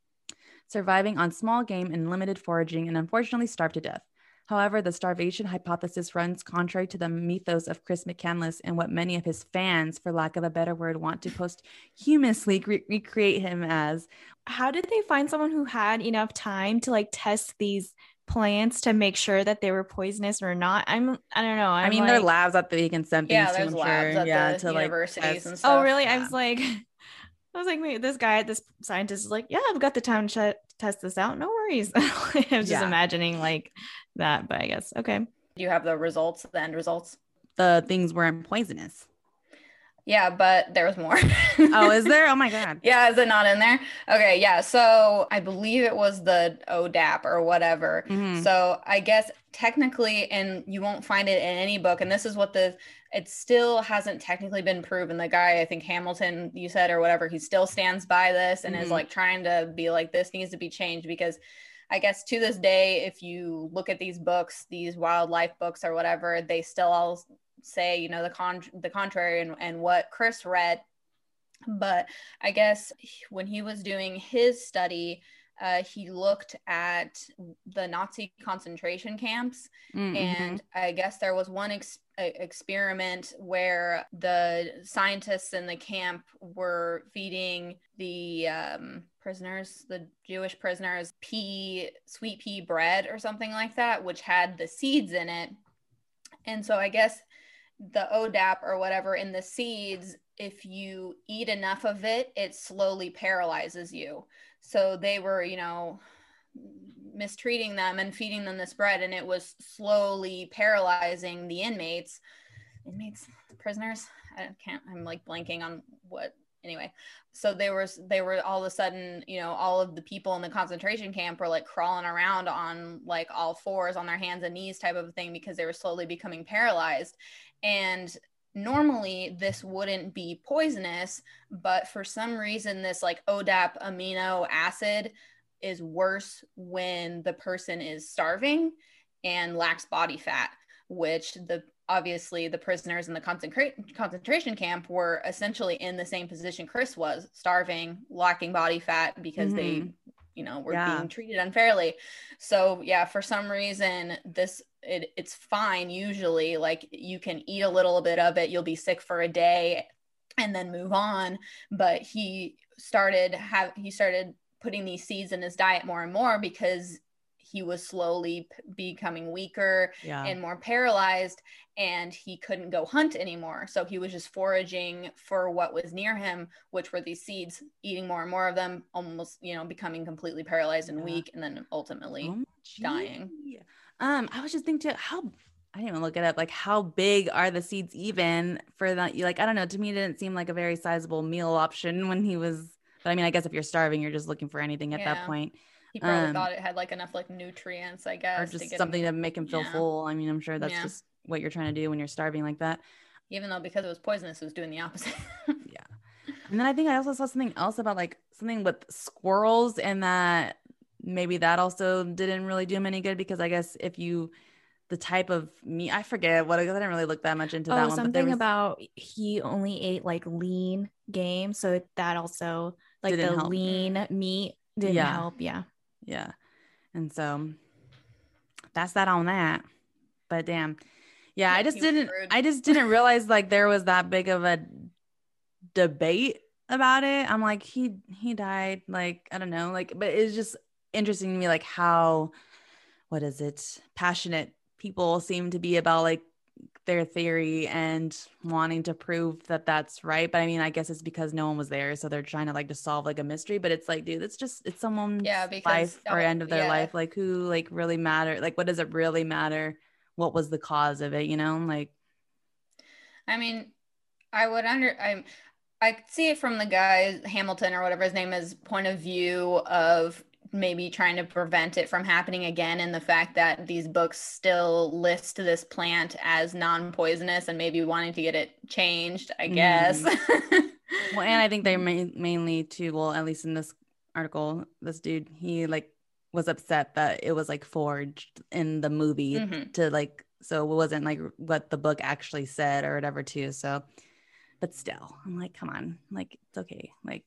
surviving on small game and limited foraging, and unfortunately starved to death. However, the starvation hypothesis runs contrary to the mythos of Chris McCandless and what many of his fans, for lack of a better word, want to posthumously re- recreate him as. How did they find someone who had enough time to like test these plants to make sure that they were poisonous or not? I'm I don't know. I'm I mean, like, there are labs that they can send things Yeah, to, there's I'm labs sure. at yeah, the to like universities test- and stuff. oh really? I Yeah. was like, I was like, wait, this guy, this scientist is like, yeah, I've got the time to test this out. No worries. I was just Yeah. imagining like that, but I guess okay. Do you have the results, the end results? the things weren't poisonous. Yeah, but there was more. Oh, is there? Oh my God. Yeah, is it not in there? Okay, yeah. So I believe it was the O D A P or whatever. Mhm. So I guess technically, and you won't find it in any book, and this is what the, it still hasn't technically been proven. The guy, I think Hamilton, you said, or whatever, he still stands by this and Mhm. is like trying to be like, this needs to be changed, because I guess to this day, if you look at these books, these wildlife books or whatever, they still all say, you know, the con the contrary and, and what Chris read. But I guess when he was doing his study, uh, he looked at the Nazi concentration camps. Mm-hmm. And I guess there was one ex- experiment where the scientists in the camp were feeding the um, prisoners, the Jewish prisoners, pea, sweet pea bread or something like that, which had the seeds in it. And so I guess the O D A P or whatever in the seeds, if you eat enough of it, it slowly paralyzes you. So they were, you know, mistreating them and feeding them this bread, and it was slowly paralyzing the inmates, inmates, prisoners. I can't, I'm like blanking on what, anyway. So they were, they were all of a sudden, you know, all of the people in the concentration camp were like crawling around on like all fours on their hands and knees type of thing, because they were slowly becoming paralyzed. And normally this wouldn't be poisonous, but for some reason this like O D A P amino acid is worse when the person is starving and lacks body fat, which the obviously the prisoners in the concentra- concentration camp were essentially in the same position Chris was, starving, lacking body fat, because Mm-hmm. they, you know, were Yeah. being treated unfairly. So yeah, for some reason this it, it's fine usually, like you can eat a little bit of it, you'll be sick for a day and then move on. But he started have he started putting these seeds in his diet more and more, because he was slowly p- becoming weaker Yeah. and more paralyzed, and he couldn't go hunt anymore. So he was just foraging for what was near him, which were these seeds, eating more and more of them, almost, you know, becoming completely paralyzed and Yeah. weak, and then ultimately Oh, gee. dying. Um, I was just thinking too, how I didn't even look it up. Like, how big are the seeds even for that? You like, I don't know. To me, it didn't seem like a very sizable meal option when he was. But I mean, I guess if you're starving, you're just looking for anything at Yeah. that point. He probably Um, thought it had like enough like nutrients, I guess, or to just get something him, to make him feel yeah. full. I mean, I'm sure that's Yeah. just what you're trying to do when you're starving like that. even though because it was poisonous, it was doing the opposite. Yeah. And then I think I also saw something else about like something with squirrels, and that maybe that also didn't really do him any good, because I guess if you the type of meat, I forget what, I didn't really look that much into that Oh, one. But something there was, about he only ate like lean game, so that also like Didn't the help. lean meat didn't Yeah. help. Yeah. yeah. And so that's that on that. But damn. Yeah, I Yeah, just he was didn't screwed. I just didn't realize like there was that big of a debate about it. I'm like, he he died, like, I don't know, like, but it's just interesting to me like how what is it? Passionate people seem to be about like their theory and wanting to prove that that's right. But I mean, I guess it's because no one was there, so they're trying to like to solve like a mystery. But it's like, dude, it's just it's someone's Yeah, because life or oh, end of their yeah. life. Like, who like really matter? Like, what does it really matter? What was the cause of it? You know, like. I mean, I would under I I could see it from the guy Hamilton or whatever his name is point of view of maybe trying to prevent it from happening again, and the fact that these books still list this plant as non-poisonous and maybe wanting to get it changed, I guess. Mm. Well, and I think they ma- mainly too, well, at least in this article, this dude, he like was upset that it was like forged in the movie mm-hmm. to like, so it wasn't like what the book actually said or whatever too. So, but still, I'm like, come on, like, it's okay. Like,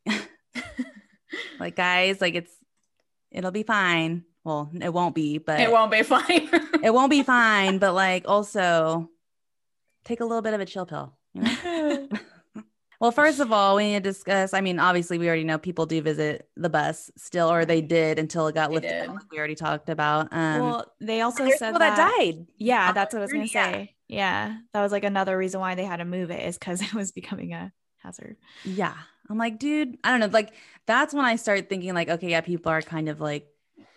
like guys, like it's, it'll be fine. Well, it won't be, but it won't be fine. It won't be fine. But like, also take a little bit of a chill pill, you know? Well, first of all, we need to discuss, I mean, obviously we already know people do visit the bus still, or they did until it got they lifted did. Up, like we already talked about. Um, well, they also said that, that, that died. Yeah, that's what I was going to say. Yeah. yeah. That was like another reason why they had to move it, is because it was becoming a hazard. Yeah. I'm like, dude, I don't know. Like, that's when I started thinking like, okay, yeah, people are kind of like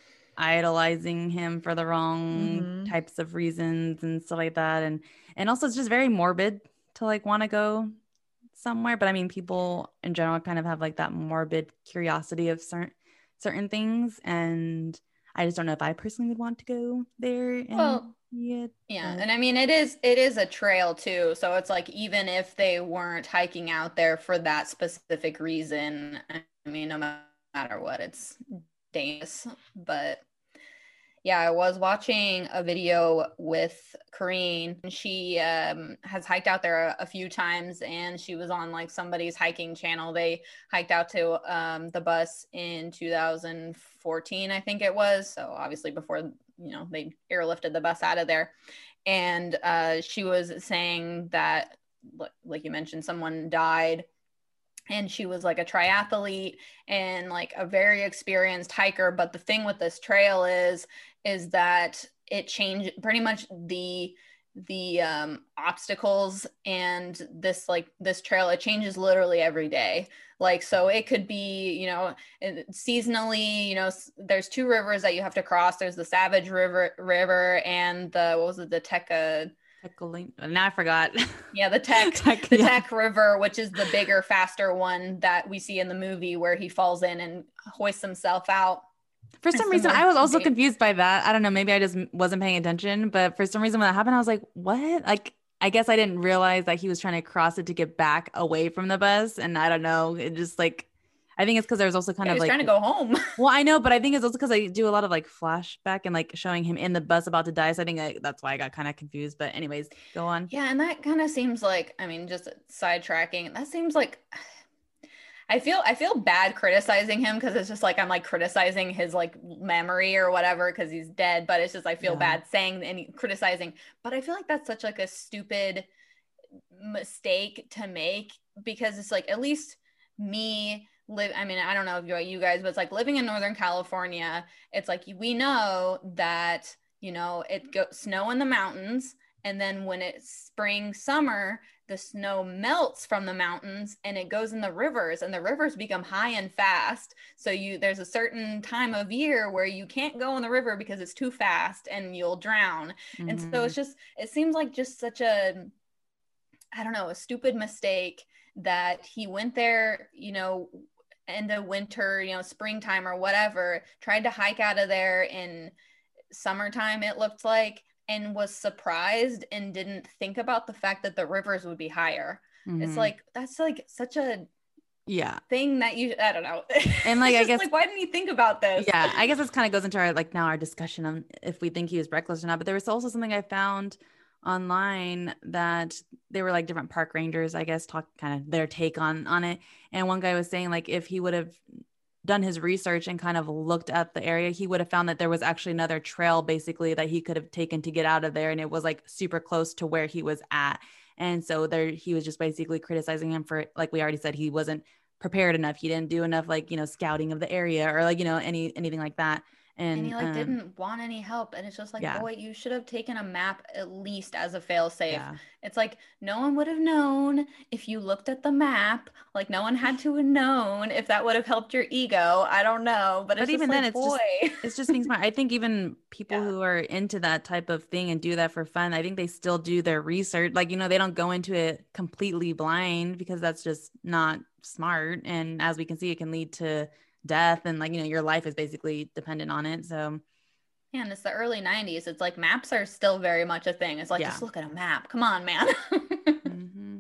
idolizing him for the wrong mm-hmm. types of reasons and stuff like that. And, and also it's just very morbid to like want to go somewhere. But I mean, people in general kind of have like that morbid curiosity of certain, certain things. And I just don't know if I personally would want to go there. And well, Yeah, yeah. And I mean, it is it is a trail too. So it's like, even if they weren't hiking out there for that specific reason, I mean, no matter what, it's dangerous. But yeah, I was watching a video with Corrine. She um, has hiked out there a, a few times, and she was on like somebody's hiking channel. They hiked out to um, the bus in two thousand fourteen, I think it was. So obviously before, you know, they airlifted the bus out of there. And uh, she was saying that, like you mentioned, someone died. And she was like a triathlete and like a very experienced hiker. But the thing with this trail is, is that it changed pretty much the, the um, obstacles and this, like this trail, it changes literally every day. Like, so it could be, you know, seasonally, you know, there's two rivers that you have to cross. There's the Savage River River and the, what was it? The Tekka. Now I forgot. Yeah, the Tech, Tech the yeah. Tech River, which is the bigger, faster one that we see in the movie where he falls in and hoists himself out. For some reason, I was also confused by that. I don't know. Maybe I just wasn't paying attention. But for some reason, when that happened, I was like, what? Like, I guess I didn't realize that he was trying to cross it to get back away from the bus. And I don't know. It just like, I think it's because there's also kind yeah, of like trying to go home. Well, I know, but I think it's also because I do a lot of like flashback and like showing him in the bus about to die. So I think I, that's why I got kind of confused. But anyways, go on. Yeah, and that kind of seems like, I mean, just sidetracking. That seems like, I feel I feel bad criticizing him, because it's just like I'm like criticizing his like memory or whatever because he's dead. But it's just I feel yeah. bad saying and criticizing. But I feel like that's such like a stupid mistake to make, because it's like, at least me. Live, I mean, I don't know if you're you guys, but it's like living in Northern California. It's like, we know that, you know, it goes snow in the mountains. And then when it's spring, summer, the snow melts from the mountains and it goes in the rivers, and the rivers become high and fast. So you, there's a certain time of year where you can't go in the river because it's too fast and you'll drown. Mm-hmm. And so it's just, it seems like just such a, I don't know, a stupid mistake that he went there, you know, end of winter, you know, springtime or whatever, tried to hike out of there in summertime, it looked like, and was surprised and didn't think about the fact that the rivers would be higher. Mm-hmm. It's like, that's like such a yeah thing that you, I don't know. And like, I guess like, why didn't you think about this? Yeah, I guess this kind of goes into our, like now our discussion on if we think he was reckless or not. But there was also something I found online that they were like different park rangers, I guess, talk kind of their take on on it. And one guy was saying like, if he would have done his research and kind of looked at the area, he would have found that there was actually another trail basically that he could have taken to get out of there, and it was like super close to where he was at. And so there he was just basically criticizing him for, like we already said, he wasn't prepared enough, he didn't do enough like, you know, scouting of the area or like, you know, any anything like that. And, and he like um, didn't want any help. And it's just like, yeah. boy, you should have taken a map at least as a fail safe. Yeah. It's like no one would have known if you looked at the map. Like no one had to have known if that would have helped your ego. I don't know, but, But it's even just then, like, it's boy. just it's just being smart. I think even people Yeah. who are into that type of thing and do that for fun, I think they still do their research. Like, you know, they don't go into it completely blind, because that's just not smart. And as we can see, it can lead to death, and like, you know, your life is basically dependent on it. So Yeah, and it's the early nineties. It's like maps are still very much a thing. It's like, yeah. just look at a map. Come on, man. Mm-hmm.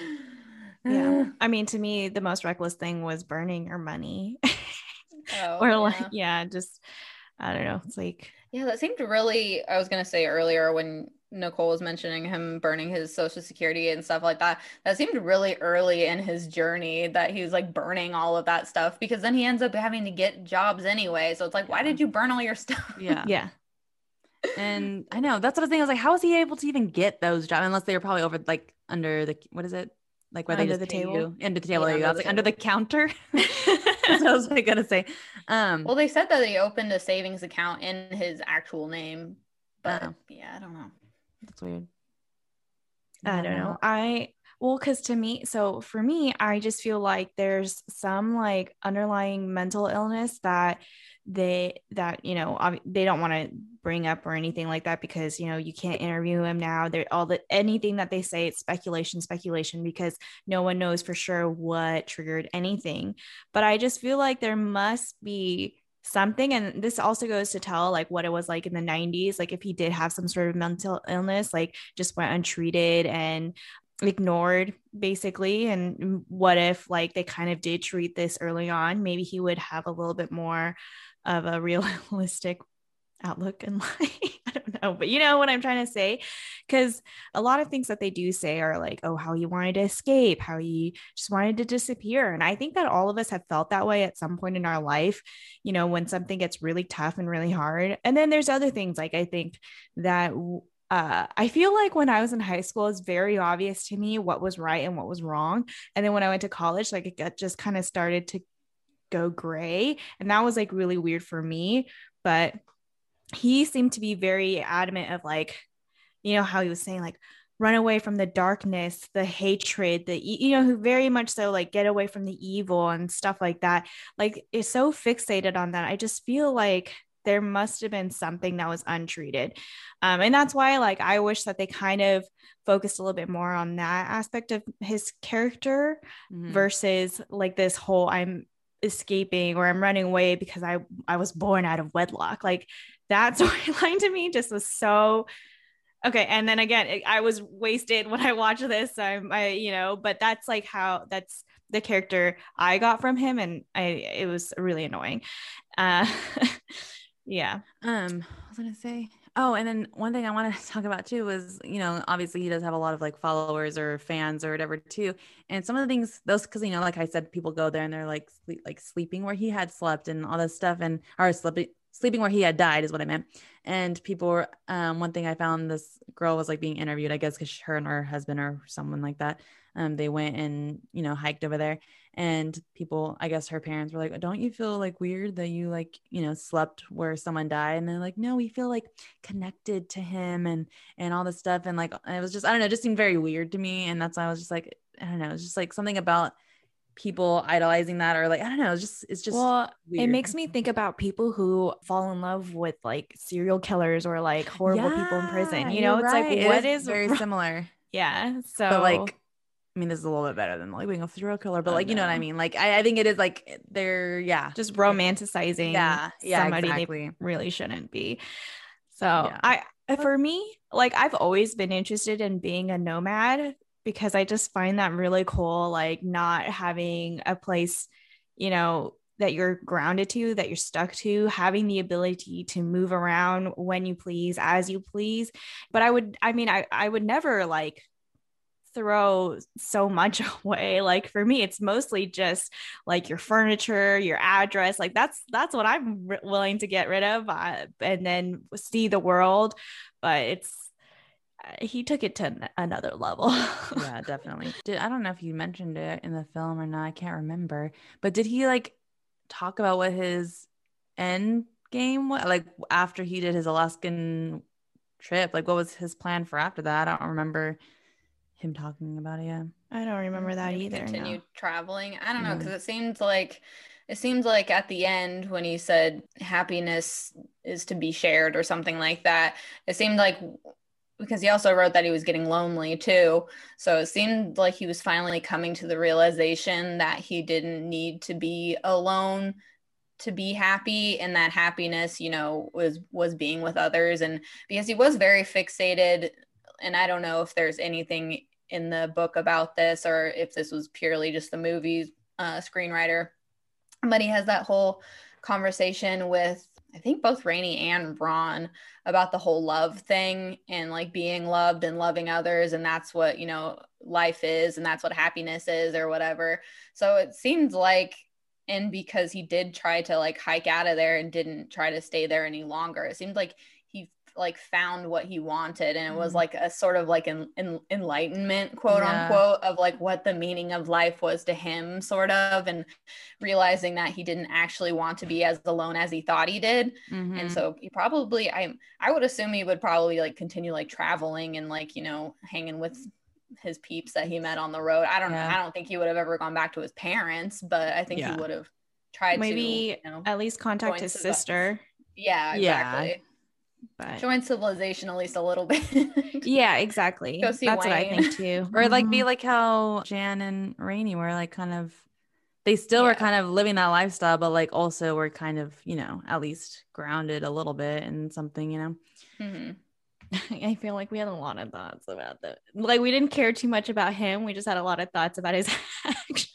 Yeah. I mean, to me, the most reckless thing was burning your money. Oh, or yeah. like, yeah, just, I don't know. It's like, Yeah, that seemed really, I was going to say earlier when Nicole was mentioning him burning his social security and stuff like that, that seemed really early in his journey that he was like burning all of that stuff, because then he ends up having to get jobs anyway. So it's like, why Yeah. did you burn all your stuff? Yeah. yeah. And I know that's what I was thinking. I was like, how is he able to even get those jobs? Unless they were probably over like under the, what is it? Like where they Under just the pay table? you under the table. Yeah, there you go. I under was the like under the table. counter. That's what I was like, gonna say. Um, Well, they said that he opened a savings account in his actual name, but Oh. yeah, I don't know. that's weird. I don't know. I, well, because to me, so for me, I just feel like there's some like underlying mental illness that they, that, you know, ob- they don't want to bring up or anything like that, because, you know, you can't interview him now. They're all the, anything that they say, it's speculation, speculation, because no one knows for sure what triggered anything. But I just feel like there must be something, and this also goes to tell like what it was like in the nineties, like if he did have some sort of mental illness, like just went untreated and ignored basically, and what if like they kind of did treat this early on, maybe he would have a little bit more of a realistic outlook in life. I don't know, but you know what I'm trying to say, because a lot of things that they do say are like, oh, how he wanted to escape, how he just wanted to disappear. And I think that all of us have felt that way at some point in our life, you know, when something gets really tough and really hard. And then there's other things, like I think that uh, I feel like when I was in high school, it's very obvious to me what was right and what was wrong. And then when I went to college, like it got, just kind of started to go gray. And that was like really weird for me. But he seemed to be very adamant of like, you know, how he was saying like, run away from the darkness, the hatred, the, you know, who very much so like get away from the evil and stuff like that. Like is so fixated on that. I just feel like there must have been something that was untreated. Um, and that's why like, I wish that they kind of focused a little bit more on that aspect of his character Mhm. versus like this whole I'm escaping or I'm running away because I, I was born out of wedlock. Like that storyline to me just was so okay. And then again, I was wasted when I watched this. I'm, I, you know, but that's like how that's the character I got from him, and I, it was really annoying. Uh, yeah. Um, I was gonna say. Oh, and then one thing I wanted to talk about too was, you know, obviously he does have a lot of like followers or fans or whatever too. And some of the things, those, because you know, like I said, people go there and they're like sleep, like sleeping where he had slept and all this stuff, and or sleeping sleeping where he had died is what I meant. And people were, um, one thing I found, this girl was like being interviewed, I guess, because her and her husband or someone like that, um, they went and, you know, hiked over there. And people, I guess her parents were like, don't you feel like weird that you like, you know, slept where someone died? And they're like, no, we feel like connected to him and, and all this stuff. And like, and it was just, I don't know, it just seemed very weird to me. And that's why I was just like, I don't know, it's just like something about people idolizing that, or like, I don't know, it's just, it's just, well, weird. It makes me think about people who fall in love with like serial killers or like horrible yeah, people in prison. You know, it's right. like, it what is is very wrong? similar. Yeah. So, but like, I mean, this is a little bit better than like being a serial killer, but oh, like, you know no. what I mean? Like, I, I think it is like they're, yeah, just romanticizing yeah, yeah, somebody exactly. they really shouldn't be. So yeah. I, for me, like I've always been interested in being a nomad because I just find that really cool. Like not having a place, you know, that you're grounded to, that you're stuck to, having the ability to move around when you please, as you please. But I would, I mean, I, I would never like throw so much away. Like for me, it's mostly just like your furniture, your address. Like that's that's what I'm r- willing to get rid of, uh, and then see the world. But it's uh, he took it to n- another level. Yeah, definitely. Did I don't know if you mentioned it in the film or not. I can't remember. But did he like talk about what his end game? What, like after he did his Alaskan trip, like what was his plan for after that? I don't remember him talking about it. Yeah. I don't remember that Maybe either. Continued No. traveling. I don't know, Yeah. because it seemed like it seems like at the end when he said happiness is to be shared or something like that, it seemed like, because he also wrote that he was getting lonely too. So it seemed like he was finally coming to the realization that he didn't need to be alone to be happy, and that happiness, you know, was was being with others. And because he was very fixated, and I don't know if there's anything in the book about this or if this was purely just the movie uh, screenwriter, but he has that whole conversation with, I think, both Rainey and Ron about the whole love thing and like being loved and loving others, and that's what, you know, life is, and that's what happiness is or whatever. So it seemed like, and because he did try to like hike out of there and didn't try to stay there any longer, it seemed like he like found what he wanted, and it was like a sort of like an, an enlightenment, quote Yeah. unquote, of like what the meaning of life was to him, sort of, and realizing that he didn't actually want to be as alone as he thought he did. Mhm. And so he probably, I I would assume he would probably like continue like traveling and like, you know, hanging with his peeps that he met on the road. I don't Yeah. know. I don't think he would have ever gone back to his parents, but I think Yeah. he would have tried Maybe to, you know, at least contact join his civ- sister. Yeah, Yeah. exactly. But Join civilization at least a little bit. yeah, exactly. Go see That's what I Wayne. think too. Or like be Mhm. like how Jan and Rainey were like kind of, they still were Yeah. kind of living that lifestyle, but like also were kind of, you know, at least grounded a little bit in something, you know. hmm I feel like we had a lot of thoughts about that. Like we didn't care too much about him. We just had a lot of thoughts about his actions.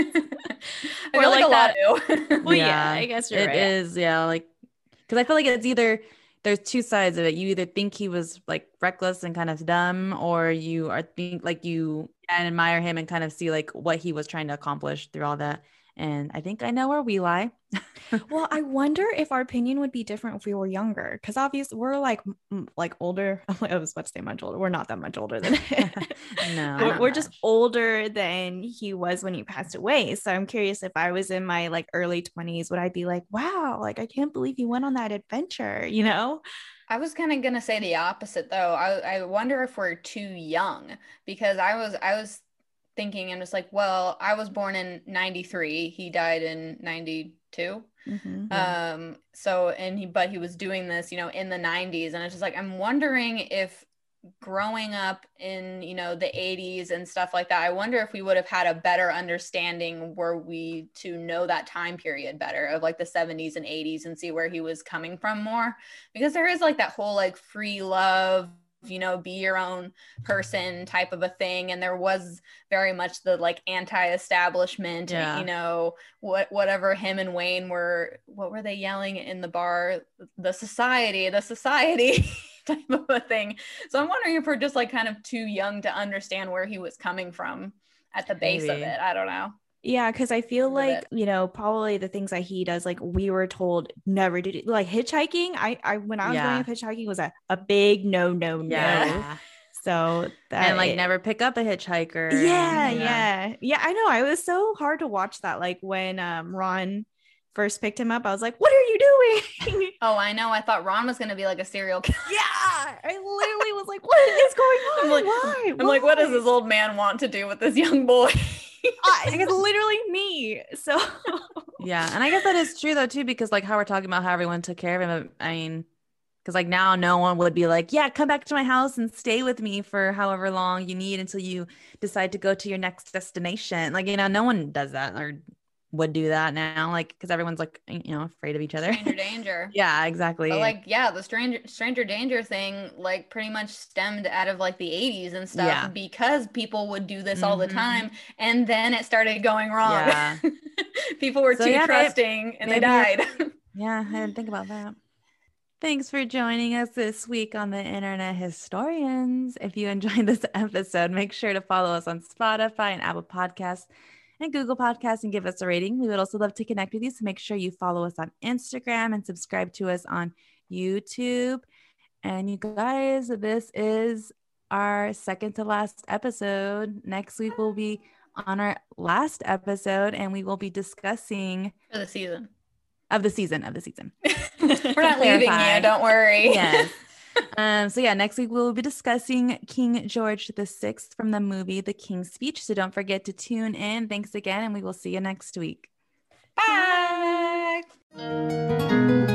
I Or feel like, like a lot that- do. Well, yeah, I guess you're it right. is, yeah, like because I feel like it's either there's two sides of it. You either think he was like reckless and kind of dumb, or you are think like you admire him and kind of see like what he was trying to accomplish through all that. And I think I know where we lie. Well, I wonder if our opinion would be different if we were younger, because obviously we're like m- like older. I was about to say much older. We're not that much older than him. No, we're, not we're just much. older than he was when he passed away. So I'm curious, if I was in my like early twenties, would I be like, wow, like I can't believe he went on that adventure, you know? I was kind of gonna say the opposite though. I I wonder if we're too young, because I was I was thinking and was like, well, I was born in ninety-three. He died in ninety-two. Mhm. Yeah. Um, so and he but he was doing this, you know, in the nineties, and it's just like I'm wondering if growing up in, you know, the eighties and stuff like that, I wonder if we would have had a better understanding were we to know that time period better, of like the seventies and eighties, and see where he was coming from more, because there is like that whole like free love, you know, be your own person type of a thing, and there was very much the like anti-establishment, Yeah. you know, what whatever him and Wayne were, what were they yelling in the bar, the society, the society type of a thing. So I'm wondering if we're just like kind of too young to understand where he was coming from at the base of Maybe. it. I don't know. Yeah, because I feel With like, it. you know, probably the things that he does, like we were told never to do, like hitchhiking. I, I when I was growing Yeah. up, hitchhiking was a, a big no, no, no. Yeah. So that And like it- never pick up a hitchhiker. and- yeah, Mhm. yeah, yeah. I know. I was so hard to watch that. Like when um Ron first picked him up, I was like, "What are you doing?" Oh, I know. I thought Ron was going to be like a serial killer. Yeah, I literally was like, "What is going on? I'm like, Why? I'm like, what does Why?" this old man want to do with this young boy? I, it's literally me. So Yeah, and I guess that is true though too, because like how we're talking about how everyone took care of him. I mean, because like now no one would be like, yeah, come back to my house and stay with me for however long you need until you decide to go to your next destination. Like, you know, no one does that or would do that now, like because everyone's like, you know, afraid of each other. Stranger danger. Yeah, exactly. But like, yeah, the stranger stranger danger thing like pretty much stemmed out of like the eighties and stuff, Yeah. because people would do this all the Mhm. time, and then it started going wrong. Yeah. People were So, too yeah, they- trusting and they maybe- died. Yeah, I didn't think about that. Thanks for joining us this week on the Internet Historians. If you enjoyed this episode, make sure to follow us on Spotify and Apple Podcasts and Google Podcasts and give us a rating. We would also love to connect with you, so make sure you follow us on Instagram and subscribe to us on YouTube. And you guys, this is our second to last episode. Next week we'll be on our last episode, and we will be discussing For the season. of the season of the season. We're not leaving you, don't worry. Yes. Um, so yeah, next week we'll be discussing King George the Sixth from the movie The King's Speech. So don't forget to tune in. Thanks again, and we will see you next week. Bye.